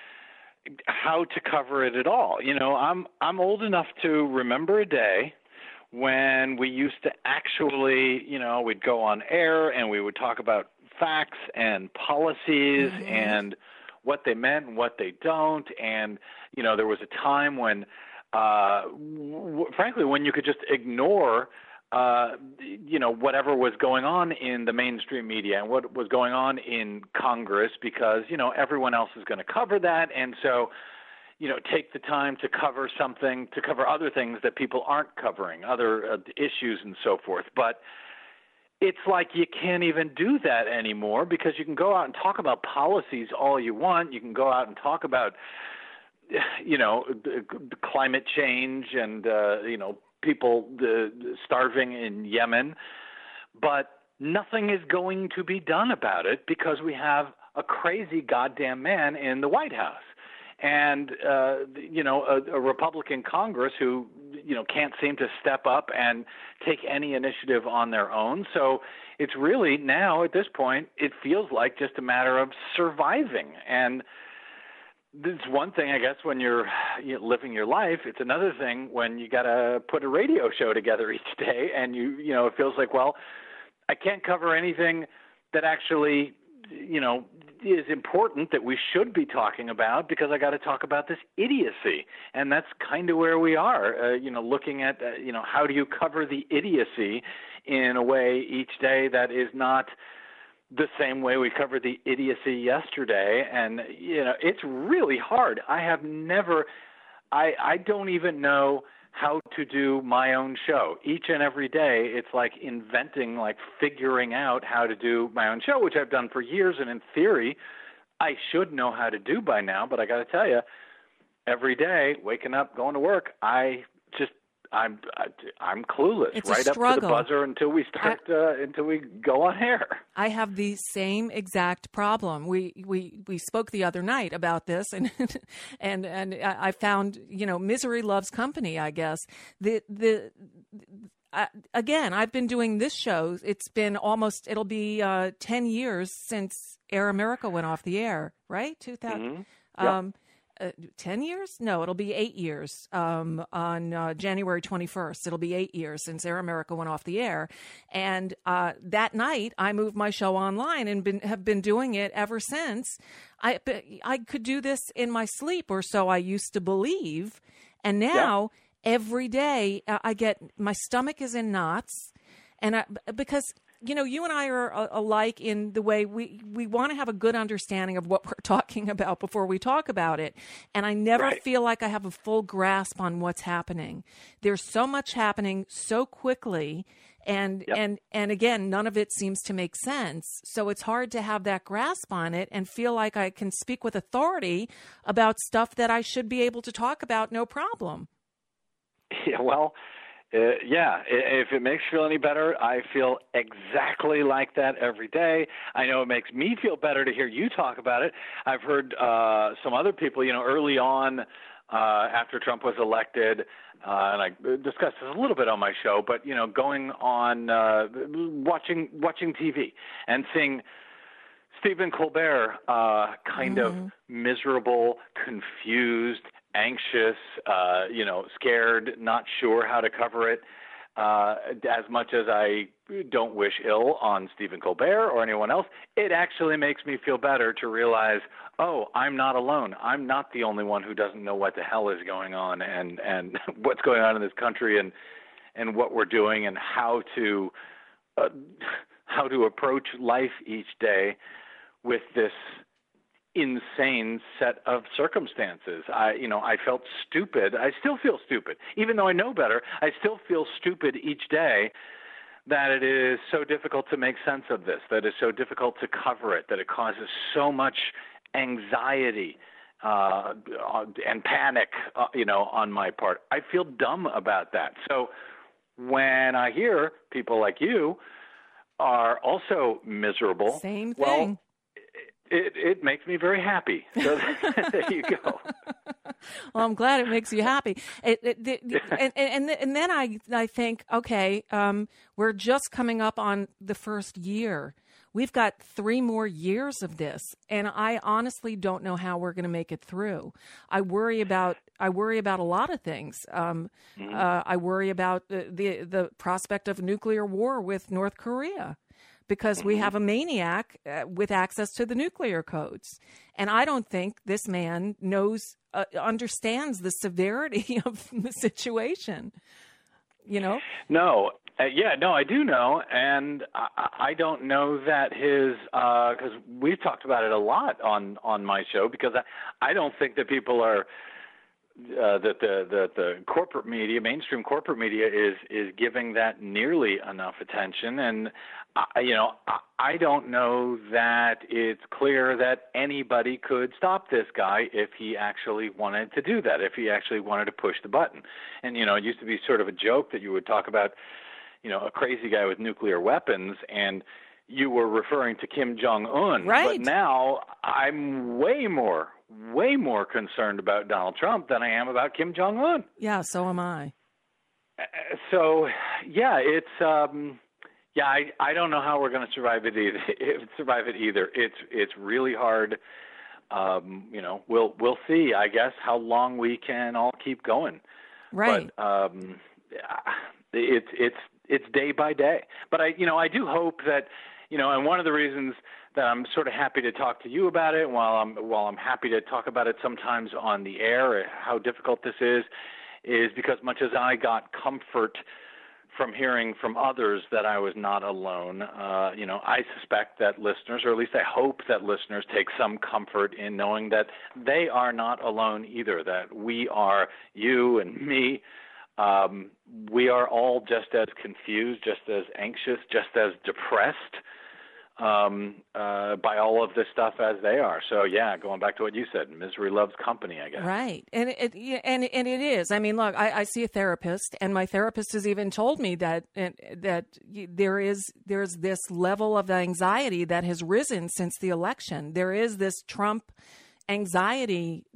how to cover it at all. You know, I'm I'm old enough to remember a day when we used to actually, you know, we'd go on air and we would talk about facts and policies mm-hmm. and what they meant and what they don't. And, you know, there was a time when, uh, w- frankly, when you could just ignore, uh, you know, whatever was going on in the mainstream media and what was going on in Congress because, you know, everyone else is going to cover that. And so, you know, take the time to cover something, to cover other things that people aren't covering, other uh, issues and so forth. But it's like you can't even do that anymore because you can go out and talk about policies all you want. You can go out and talk about, you know, climate change and, uh, you know, people uh, starving in Yemen. But nothing is going to be done about it because we have a crazy goddamn man in the White House. And, uh, you know, a, a Republican Congress who, you know, can't seem to step up and take any initiative on their own. So it's really now at this point, it feels like just a matter of surviving. And it's one thing, I guess, when you're you know, living your life. It's another thing when you got to put a radio show together each day and you, you know, it feels like, well, I can't cover anything that actually, you know, is important that we should be talking about because I got to talk about this idiocy. And that's kind of where we are, uh, you know, looking at, uh, you know, how do you cover the idiocy in a way each day that is not the same way we covered the idiocy yesterday. And, you know, it's really hard. I have never, I, I don't even know how to do my own show. Each and every day, it's like inventing, like figuring out how to do my own show, which I've done for years. And in theory, I should know how to do by now. But I got to tell you, every day, waking up, going to work, I just, I'm, I'm clueless. It's right a up to the buzzer until we start, I, uh, until we go on air. I have the same exact problem. We we we spoke the other night about this, and and and I found, you know, misery loves company, I guess. The the. Uh, again, I've been doing this show. It's been almost, it'll be uh, ten years since Air America went off the air, right? two thousand. Mm-hmm. Yep. Um, Uh, ten years? No, it'll be eight years um, on uh, January twenty-first. It'll be eight years since Air America went off the air. And uh, that night, I moved my show online and been, have been doing it ever since. I, I could do this in my sleep, or so I used to believe. And now, yeah. every day, I get, my stomach is in knots. And I, because... You know, you and I are alike in the way we, we want to have a good understanding of what we're talking about before we talk about it. And I never right. feel like I have a full grasp on what's happening. There's so much happening so quickly. And, yep. and, and again, none of it seems to make sense. So it's hard to have that grasp on it and feel like I can speak with authority about stuff that I should be able to talk about, no problem. Yeah, well... Uh, yeah, if it makes you feel any better, I feel exactly like that every day. I know it makes me feel better to hear you talk about it. I've heard uh, some other people, you know, early on uh, after Trump was elected, uh, and I discussed this a little bit on my show, but, you know, going on, uh, watching watching T V and seeing Stephen Colbert uh, kind mm-hmm. of miserable, confused, anxious, uh, you know, scared, not sure how to cover it. Uh, as much as I don't wish ill on Stephen Colbert or anyone else, it actually makes me feel better to realize, oh, I'm not alone. I'm not the only one who doesn't know what the hell is going on and, and what's going on in this country and and what we're doing and how to uh, how to approach life each day with this insane set of circumstances. I, you know, I felt stupid. I still feel stupid. Even though I know better, I still feel stupid each day that it is so difficult to make sense of this, that it's so difficult to cover it, that it causes so much anxiety uh, and panic, uh, you know, on my part. I feel dumb about that. So when I hear people like you are also miserable, same thing. Well, It it makes me very happy. So there you go. Well, I'm glad it makes you happy. It, it, it, and, and and then I I think, okay, um, we're just coming up on the first year. We've got three more years of this, and I honestly don't know how we're going to make it through. I worry about I worry about a lot of things. Um, mm-hmm. uh, I worry about the, the the prospect of nuclear war with North Korea, because mm-hmm. we have a maniac uh, with access to the nuclear codes, and I don't think this man knows uh, understands the severity of the situation. You know? No. Uh, yeah, no, I do know, and I, I don't know that his because uh, we've talked about it a lot on, on my show, because I, I don't think that people are uh, that the, the the corporate media, mainstream corporate media, is is giving that nearly enough attention, and I, you know I, I don't know that it's clear that anybody could stop this guy if he actually wanted to do that, if he actually wanted to push the button. And you know, it used to be sort of a joke that you would talk about, you know, a crazy guy with nuclear weapons, and you were referring to Kim Jong-un. Right. But now I'm way more, way more concerned about Donald Trump than I am about Kim Jong-un. Yeah, so am I. Uh, so, yeah, it's, um, yeah, I, I don't know how we're going to survive it either. survive it either. It's, it's really hard. Um, you know, we'll, we'll see, I guess, how long we can all keep going. Right. But, um, it's, it's, It's day by day. But I, you know, I do hope that, you know, and one of the reasons that I'm sort of happy to talk to you about it, while I'm while I'm happy to talk about it sometimes on the air, how difficult this is, is because much as I got comfort from hearing from others that I was not alone, uh, you know, I suspect that listeners, or at least I hope that listeners, take some comfort in knowing that they are not alone either, that we are, you and me, Um, we are all just as confused, just as anxious, just as depressed um, uh, by all of this stuff as they are. So, yeah, going back to what you said, misery loves company, I guess. Right. And it, and, and it is. I mean, look, I, I see a therapist, and my therapist has even told me that that there is there's this level of anxiety that has risen since the election. There is this Trump anxiety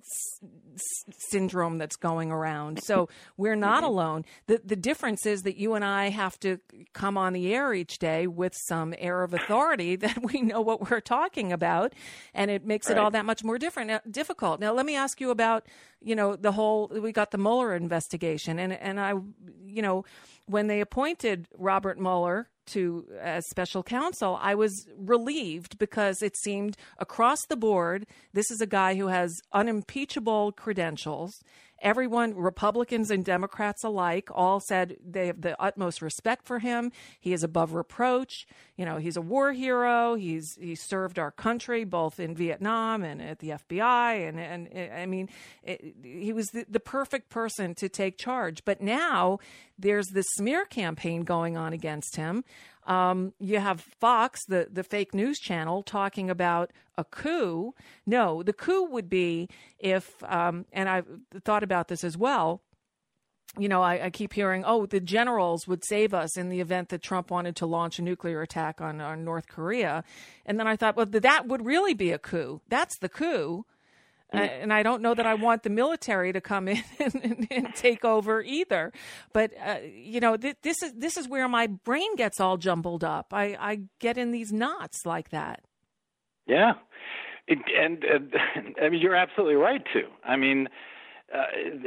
syndrome that's going around. So we're not alone. The the difference is that you and I have to come on the air each day with some air of authority that we know what we're talking about, and it makes right. it all that much more different, uh, difficult. Now, let me ask you about, you know, the whole, we got the Mueller investigation, and, and I, you know, when they appointed Robert Mueller to as special counsel, I was relieved because it seemed across the board, this is a guy who has unimpeachable credentials. Everyone, Republicans and Democrats alike, all said they have the utmost respect for him. He is above reproach. You know, he's a war hero. He's he served our country both in Vietnam and at the F B I. And, and, and I mean, it, he was the, the perfect person to take charge. But now there's this smear campaign going on against him. Um, you have Fox, the, the fake news channel, talking about a coup. No, the coup would be if, um, and I've thought about this as well, you know, I, I keep hearing, oh, the generals would save us in the event that Trump wanted to launch a nuclear attack on, on North Korea. And then I thought, well, that would really be a coup. That's the coup. Uh, and I don't know that I want the military to come in and, and, and take over either. But, uh, you know, th- this is this is where my brain gets all jumbled up. I, I get in these knots like that. Yeah. It, and, and I mean, you're absolutely right, too. I mean, uh,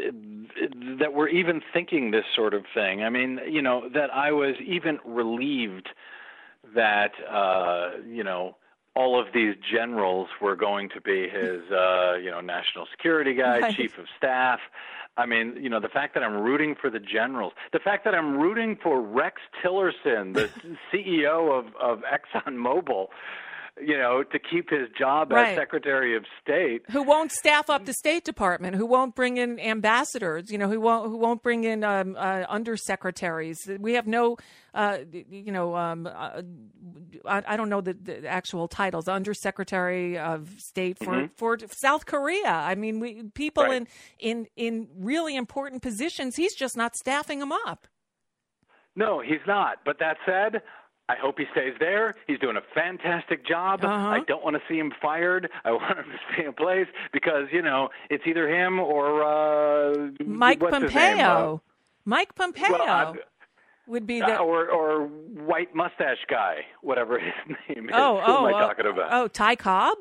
that we're even thinking this sort of thing. I mean, you know, that I was even relieved that, uh, you know, all of these generals were going to be his, uh, you know, national security guy, right. chief of staff. I mean, you know, the fact that I'm rooting for the generals, the fact that I'm rooting for Rex Tillerson, the C E O of, of ExxonMobil, you know, to keep his job right. as Secretary of State. Who won't staff up the State Department, who won't bring in ambassadors, you know, who won't who won't bring in um, uh, undersecretaries. We have no, uh, you know, um, uh, I, I don't know the, the actual titles, Undersecretary of State for, mm-hmm. for South Korea. I mean, we people right. in, in, in really important positions, he's just not staffing them up. No, he's not. But that said, I hope he stays there. He's doing a fantastic job. Uh-huh. I don't want to see him fired. I want him to stay in place because, you know, it's either him or uh, Mike what's Pompeo. His name? Uh, Mike Pompeo well, I, would be the... Uh, or, or white mustache guy, whatever his name is. Oh, Who oh, am I uh, talking about? Oh, Ty Cobb?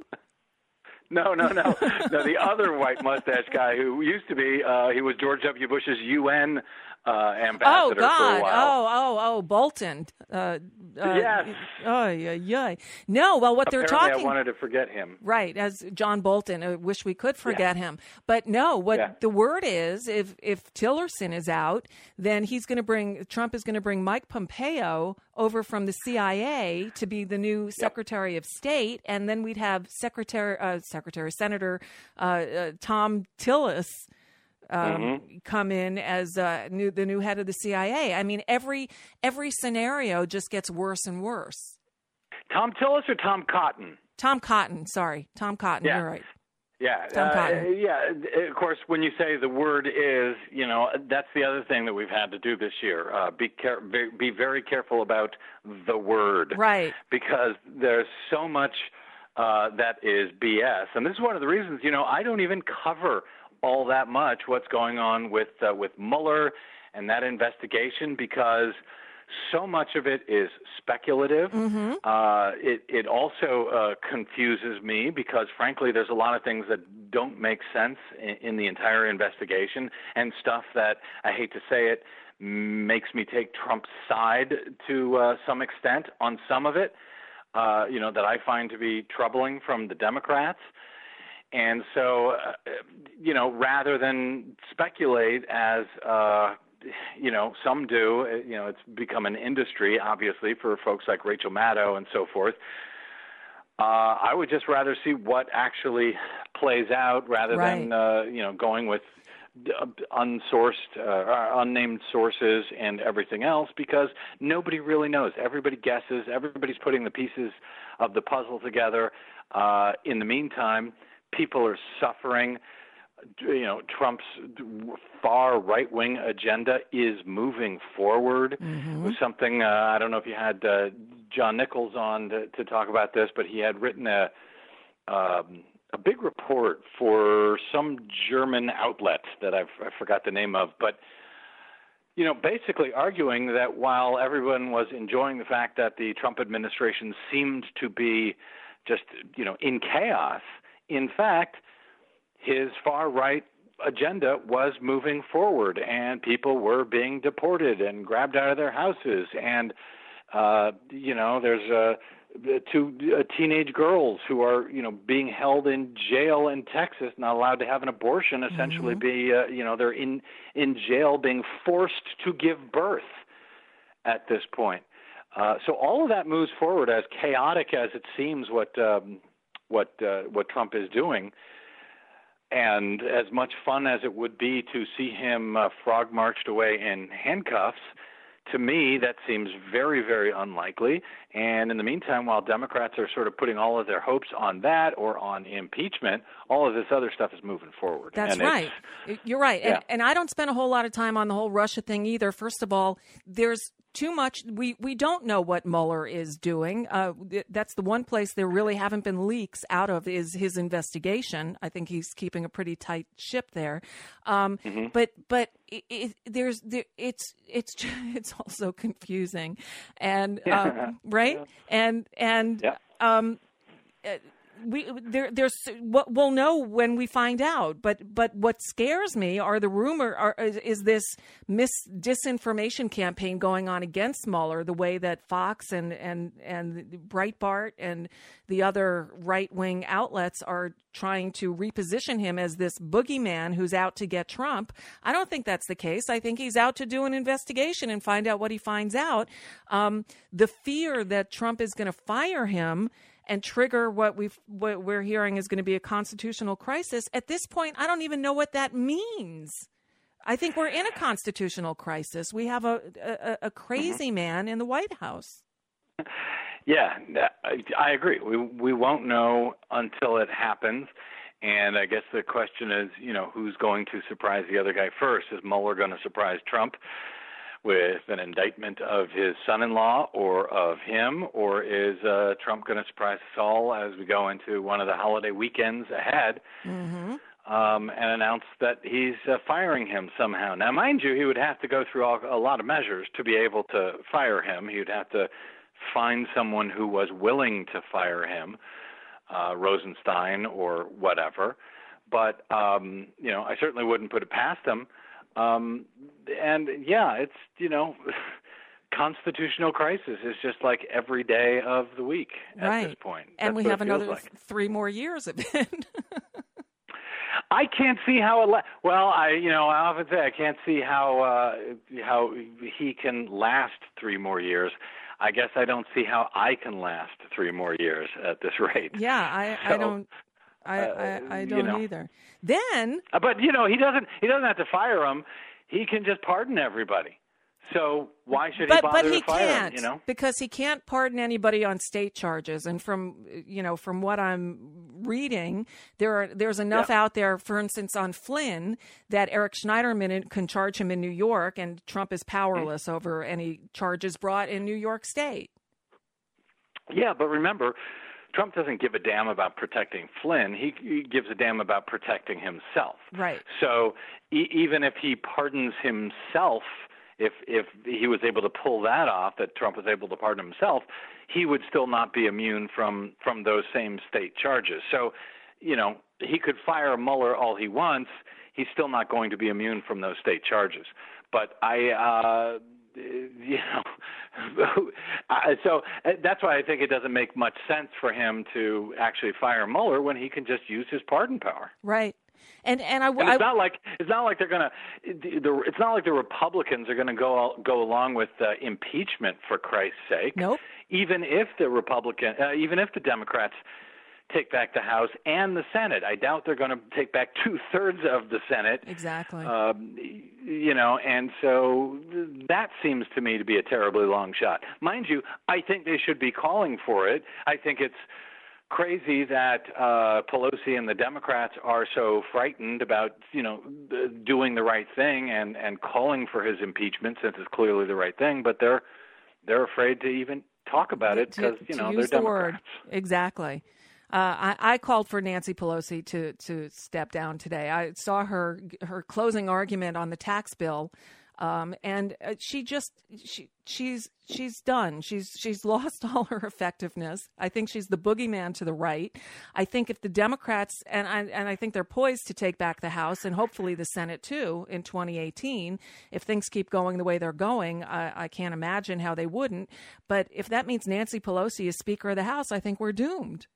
No, no, no. no, the other white mustache guy who used to be, uh, he was George W. Bush's U N uh, ambassador Oh, God. for a while. Oh, oh, oh, Bolton. Uh, uh, yes. Oh, yeah, yeah. No, well, what Apparently they're talking... I wanted to forget him. Right, as John Bolton. I wish we could forget yeah. him. But no, what yeah. the word is, if if Tillerson is out, then he's going to bring, Trump is going to bring Mike Pompeo over from the C I A to be the new Secretary yep. of State, and then we'd have Secretary, uh, Secretary, Senator uh, uh, Tom Tillis um, mm-hmm. come in as uh, new, the new head of the C I A. I mean, every every scenario just gets worse and worse. Tom Tillis or Tom Cotton? Tom Cotton, sorry. Tom Cotton, yeah. you're right. Yeah, Tom uh, Cotton. yeah. Of course, when you say the word is, you know, that's the other thing that we've had to do this year. Uh, be care- be very careful about the word, right? Because there's so much uh, that is B S, and this is one of the reasons. You know, I don't even cover all that much what's going on with uh, with Mueller and that investigation because so much of it is speculative. Mm-hmm. Uh, it, it also uh, confuses me because, frankly, there's a lot of things that don't make sense in, in the entire investigation and stuff that, I hate to say it, makes me take Trump's side to uh, some extent on some of it, uh, you know, that I find to be troubling from the Democrats. And so, uh, you know, rather than speculate as uh, you know, some do, you know, it's become an industry, obviously, for folks like Rachel Maddow and so forth. Uh, I would just rather see what actually plays out rather right. than, uh, you know, going with unsourced, uh, unnamed sources and everything else because nobody really knows. Everybody guesses. Everybody's putting the pieces of the puzzle together. Uh, in the meantime, people are suffering. You know, Trump's far right-wing agenda is moving forward. Mm-hmm. It was something, uh, I don't know if you had uh, John Nichols on to, to talk about this, but he had written a um, a big report for some German outlet that I've, I forgot the name of, but, you know, basically arguing that while everyone was enjoying the fact that the Trump administration seemed to be just, you know, in chaos, in fact, his far-right agenda was moving forward, and people were being deported and grabbed out of their houses. And, uh, you know, there's uh, two uh, teenage girls who are, you know, being held in jail in Texas, not allowed to have an abortion, essentially mm-hmm. be, uh, you know, they're in, in jail being forced to give birth at this point. Uh, so all of that moves forward, as chaotic as it seems what, um, what, uh, what Trump is doing. And as much fun as it would be to see him uh, frog marched away in handcuffs, to me, that seems very, very unlikely. And in the meantime, while Democrats are sort of putting all of their hopes on that or on impeachment, all of this other stuff is moving forward. That's and right. You're right. Yeah. And, and I don't spend a whole lot of time on the whole Russia thing either. First of all, there's too much. We, we don't know what Mueller is doing. Uh, that's the one place there really haven't been leaks out of is his investigation. I think he's keeping a pretty tight ship there. Um, mm-hmm. But but it, it, there's there, it's it's it's also confusing, and uh, right yeah. and and yeah. um. Uh, We there there's what we'll know when we find out, but but what scares me are the rumor are, is, is this mis disinformation campaign going on against Mueller, the way that Fox and and and Breitbart and the other right wing outlets are trying to reposition him as this boogeyman who's out to get Trump. I don't think that's the case. I think he's out to do an investigation and find out what he finds out. Um, the fear that Trump is going to fire him and trigger what we've what we're hearing is going to be a constitutional crisis. At this point, I don't even know what that means. I think we're in a constitutional crisis. We have a a, a crazy mm-hmm. man in the White House. Yeah, I agree. We we won't know until it happens. And I guess the question is, you know, who's going to surprise the other guy first? Is Mueller going to surprise Trump with an indictment of his son-in-law or of him, or is uh, Trump going to surprise us all as we go into one of the holiday weekends ahead Mm-hmm. um, and announce that he's uh, firing him somehow? Now, mind you, he would have to go through all, a lot of measures to be able to fire him. He would have to find someone who was willing to fire him, uh, Rosenstein or whatever. But, um, you know, I certainly wouldn't put it past him. Um, and, yeah, it's, you know, constitutional crisis is just like every day of the week at right. this point. And That's we what have it feels another like. three more years of it. I can't see how it. La- well, I you know I often say I can't see how uh, how he can last three more years. I guess I don't see how I can last three more years at this rate. Yeah, I, So, I don't. I, uh, I, I you don't know. either. Then, Uh, But you know he doesn't he doesn't have to fire him. He can just pardon everybody. So why should but he bother but he to fire can't, him? You know because he can't pardon anybody on state charges. And from you know from what I'm reading, there are there's enough Yeah. out there. For instance, on Flynn, that Eric Schneiderman can charge him in New York, and Trump is powerless Mm-hmm. over any charges brought in New York State. Yeah, but remember, Trump doesn't give a damn about protecting Flynn. He, he gives a damn about protecting himself. Right. So e- even if he pardons himself, if if he was able to pull that off, that Trump was able to pardon himself, he would still not be immune from from those same state charges. So, you know, he could fire Mueller all he wants. He's still not going to be immune from those state charges. But I, uh, you know, I- so that's why I think it doesn't make much sense for him to actually fire Mueller when he can just use his pardon power. Right. And and I, And I it's not like it's not like they're going to. It's not like the Republicans are going to go go along with uh, impeachment for Christ's sake. Nope. Even if the Republican, uh, even if the Democrats take back the House and the Senate, I doubt they're going to take back two thirds of the Senate. Exactly. Um, you know, and so that seems to me to be a terribly long shot. Mind you, I think they should be calling for it. I think it's crazy that uh, Pelosi and the Democrats are so frightened about, you know, doing the right thing and, and calling for his impeachment, since it's clearly the right thing, but they're they're afraid to even talk about it because, you know, to they're use the Democrats. word. Exactly. Uh, I, I called for Nancy Pelosi to, to step down today. I saw her her closing argument on the tax bill, um, and uh, she just she she's she's done. She's she's lost all her effectiveness. I think she's the boogeyman to the right. I think if the Democrats and I, and I think they're poised to take back the House and hopefully the Senate too in twenty eighteen. If things keep going the way they're going, I, I can't imagine how they wouldn't. But if that means Nancy Pelosi is Speaker of the House, I think we're doomed.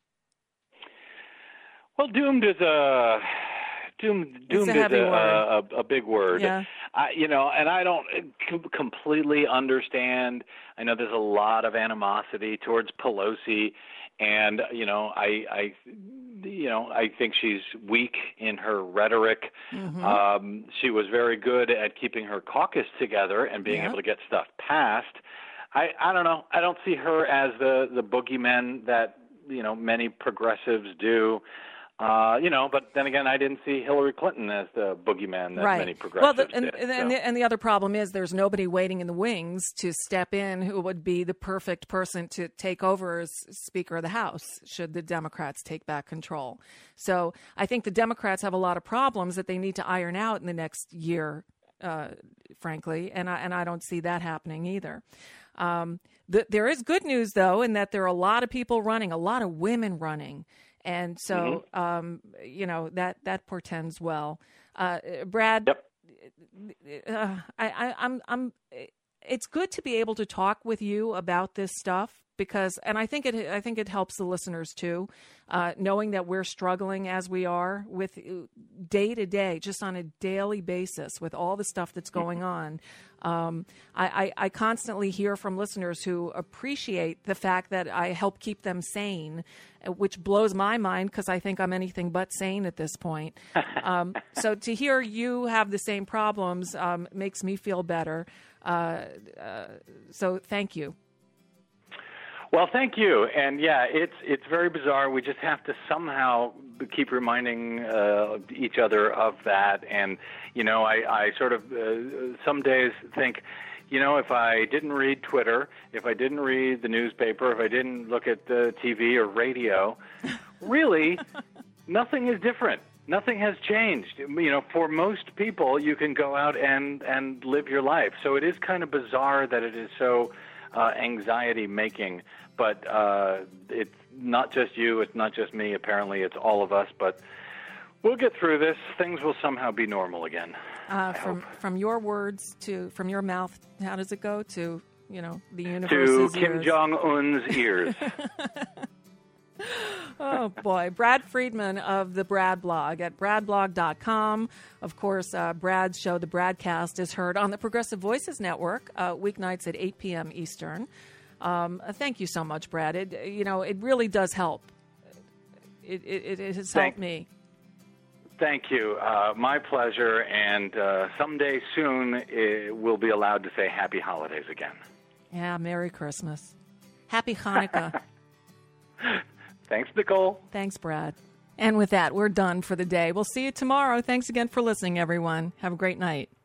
Well, doomed is a doomed. Doomed a is heavy a, word. a, a big word. Yeah. I, you know, and I don't com- completely understand. I know there's a lot of animosity towards Pelosi, and you know, I, I, you know, I think she's weak in her rhetoric. Mm-hmm. Um, she was very good at keeping her caucus together and being Yeah. able to get stuff passed. I, I don't know. I don't see her as the the boogeyman that, you know, many progressives do. Uh, you know, but then again, I didn't see Hillary Clinton as the boogeyman that right. many Well, progressives the, and, did. and, so. and, the, and the other problem is there's nobody waiting in the wings to step in who would be the perfect person to take over as Speaker of the House should the Democrats take back control. So I think the Democrats have a lot of problems that they need to iron out in the next year, uh, frankly, and I, and I don't see that happening either. Um, the, there is good news, though, in that there are a lot of people running, a lot of women running. And so, Mm-hmm. um, you know, that, that portends well. Uh, Brad, yep. uh, I, I, I'm, I'm, it's good to be able to talk with you about this stuff because, and I think it, I think it helps the listeners too, uh, knowing that we're struggling as we are with day to day, just on a daily basis with all the stuff that's going on. Um, I, I, I constantly hear from listeners who appreciate the fact that I help keep them sane, which blows my mind because I think I'm anything but sane at this point. Um, so to hear you have the same problems um, makes me feel better. Uh, uh, so thank you. Well, thank you. And yeah, it's it's very bizarre. We just have to somehow keep reminding uh, each other of that. And, you know, I, I sort of uh, some days think, you know, if I didn't read Twitter, if I didn't read the newspaper, if I didn't look at the T V or radio, really, nothing is different. Nothing has changed. You know, for most people, you can go out and, and live your life. So it is kind of bizarre that it is so uh, anxiety-making. But uh, it's not just you. It's not just me. Apparently, it's all of us. But we'll get through this. Things will somehow be normal again. Uh, from from your words to from your mouth, how does it go to you know the To universe's Kim ears? Jong Un's ears. Oh, boy. Brad Friedman of the Brad Blog at brad blog dot com. Of course, uh, Brad's show, The Bradcast, is heard on the Progressive Voices Network uh, weeknights at eight p.m. Eastern. Um, uh, thank you so much, Brad. It, you know, it really does help. It, it, it has Thank- helped me. Thank you. Uh, my pleasure. And uh, someday soon, uh, we'll be allowed to say happy holidays again. Yeah, Merry Christmas. Happy Hanukkah. Thanks, Nicole. Thanks, Brad. And with that, we're done for the day. We'll see you tomorrow. Thanks again for listening, everyone. Have a great night.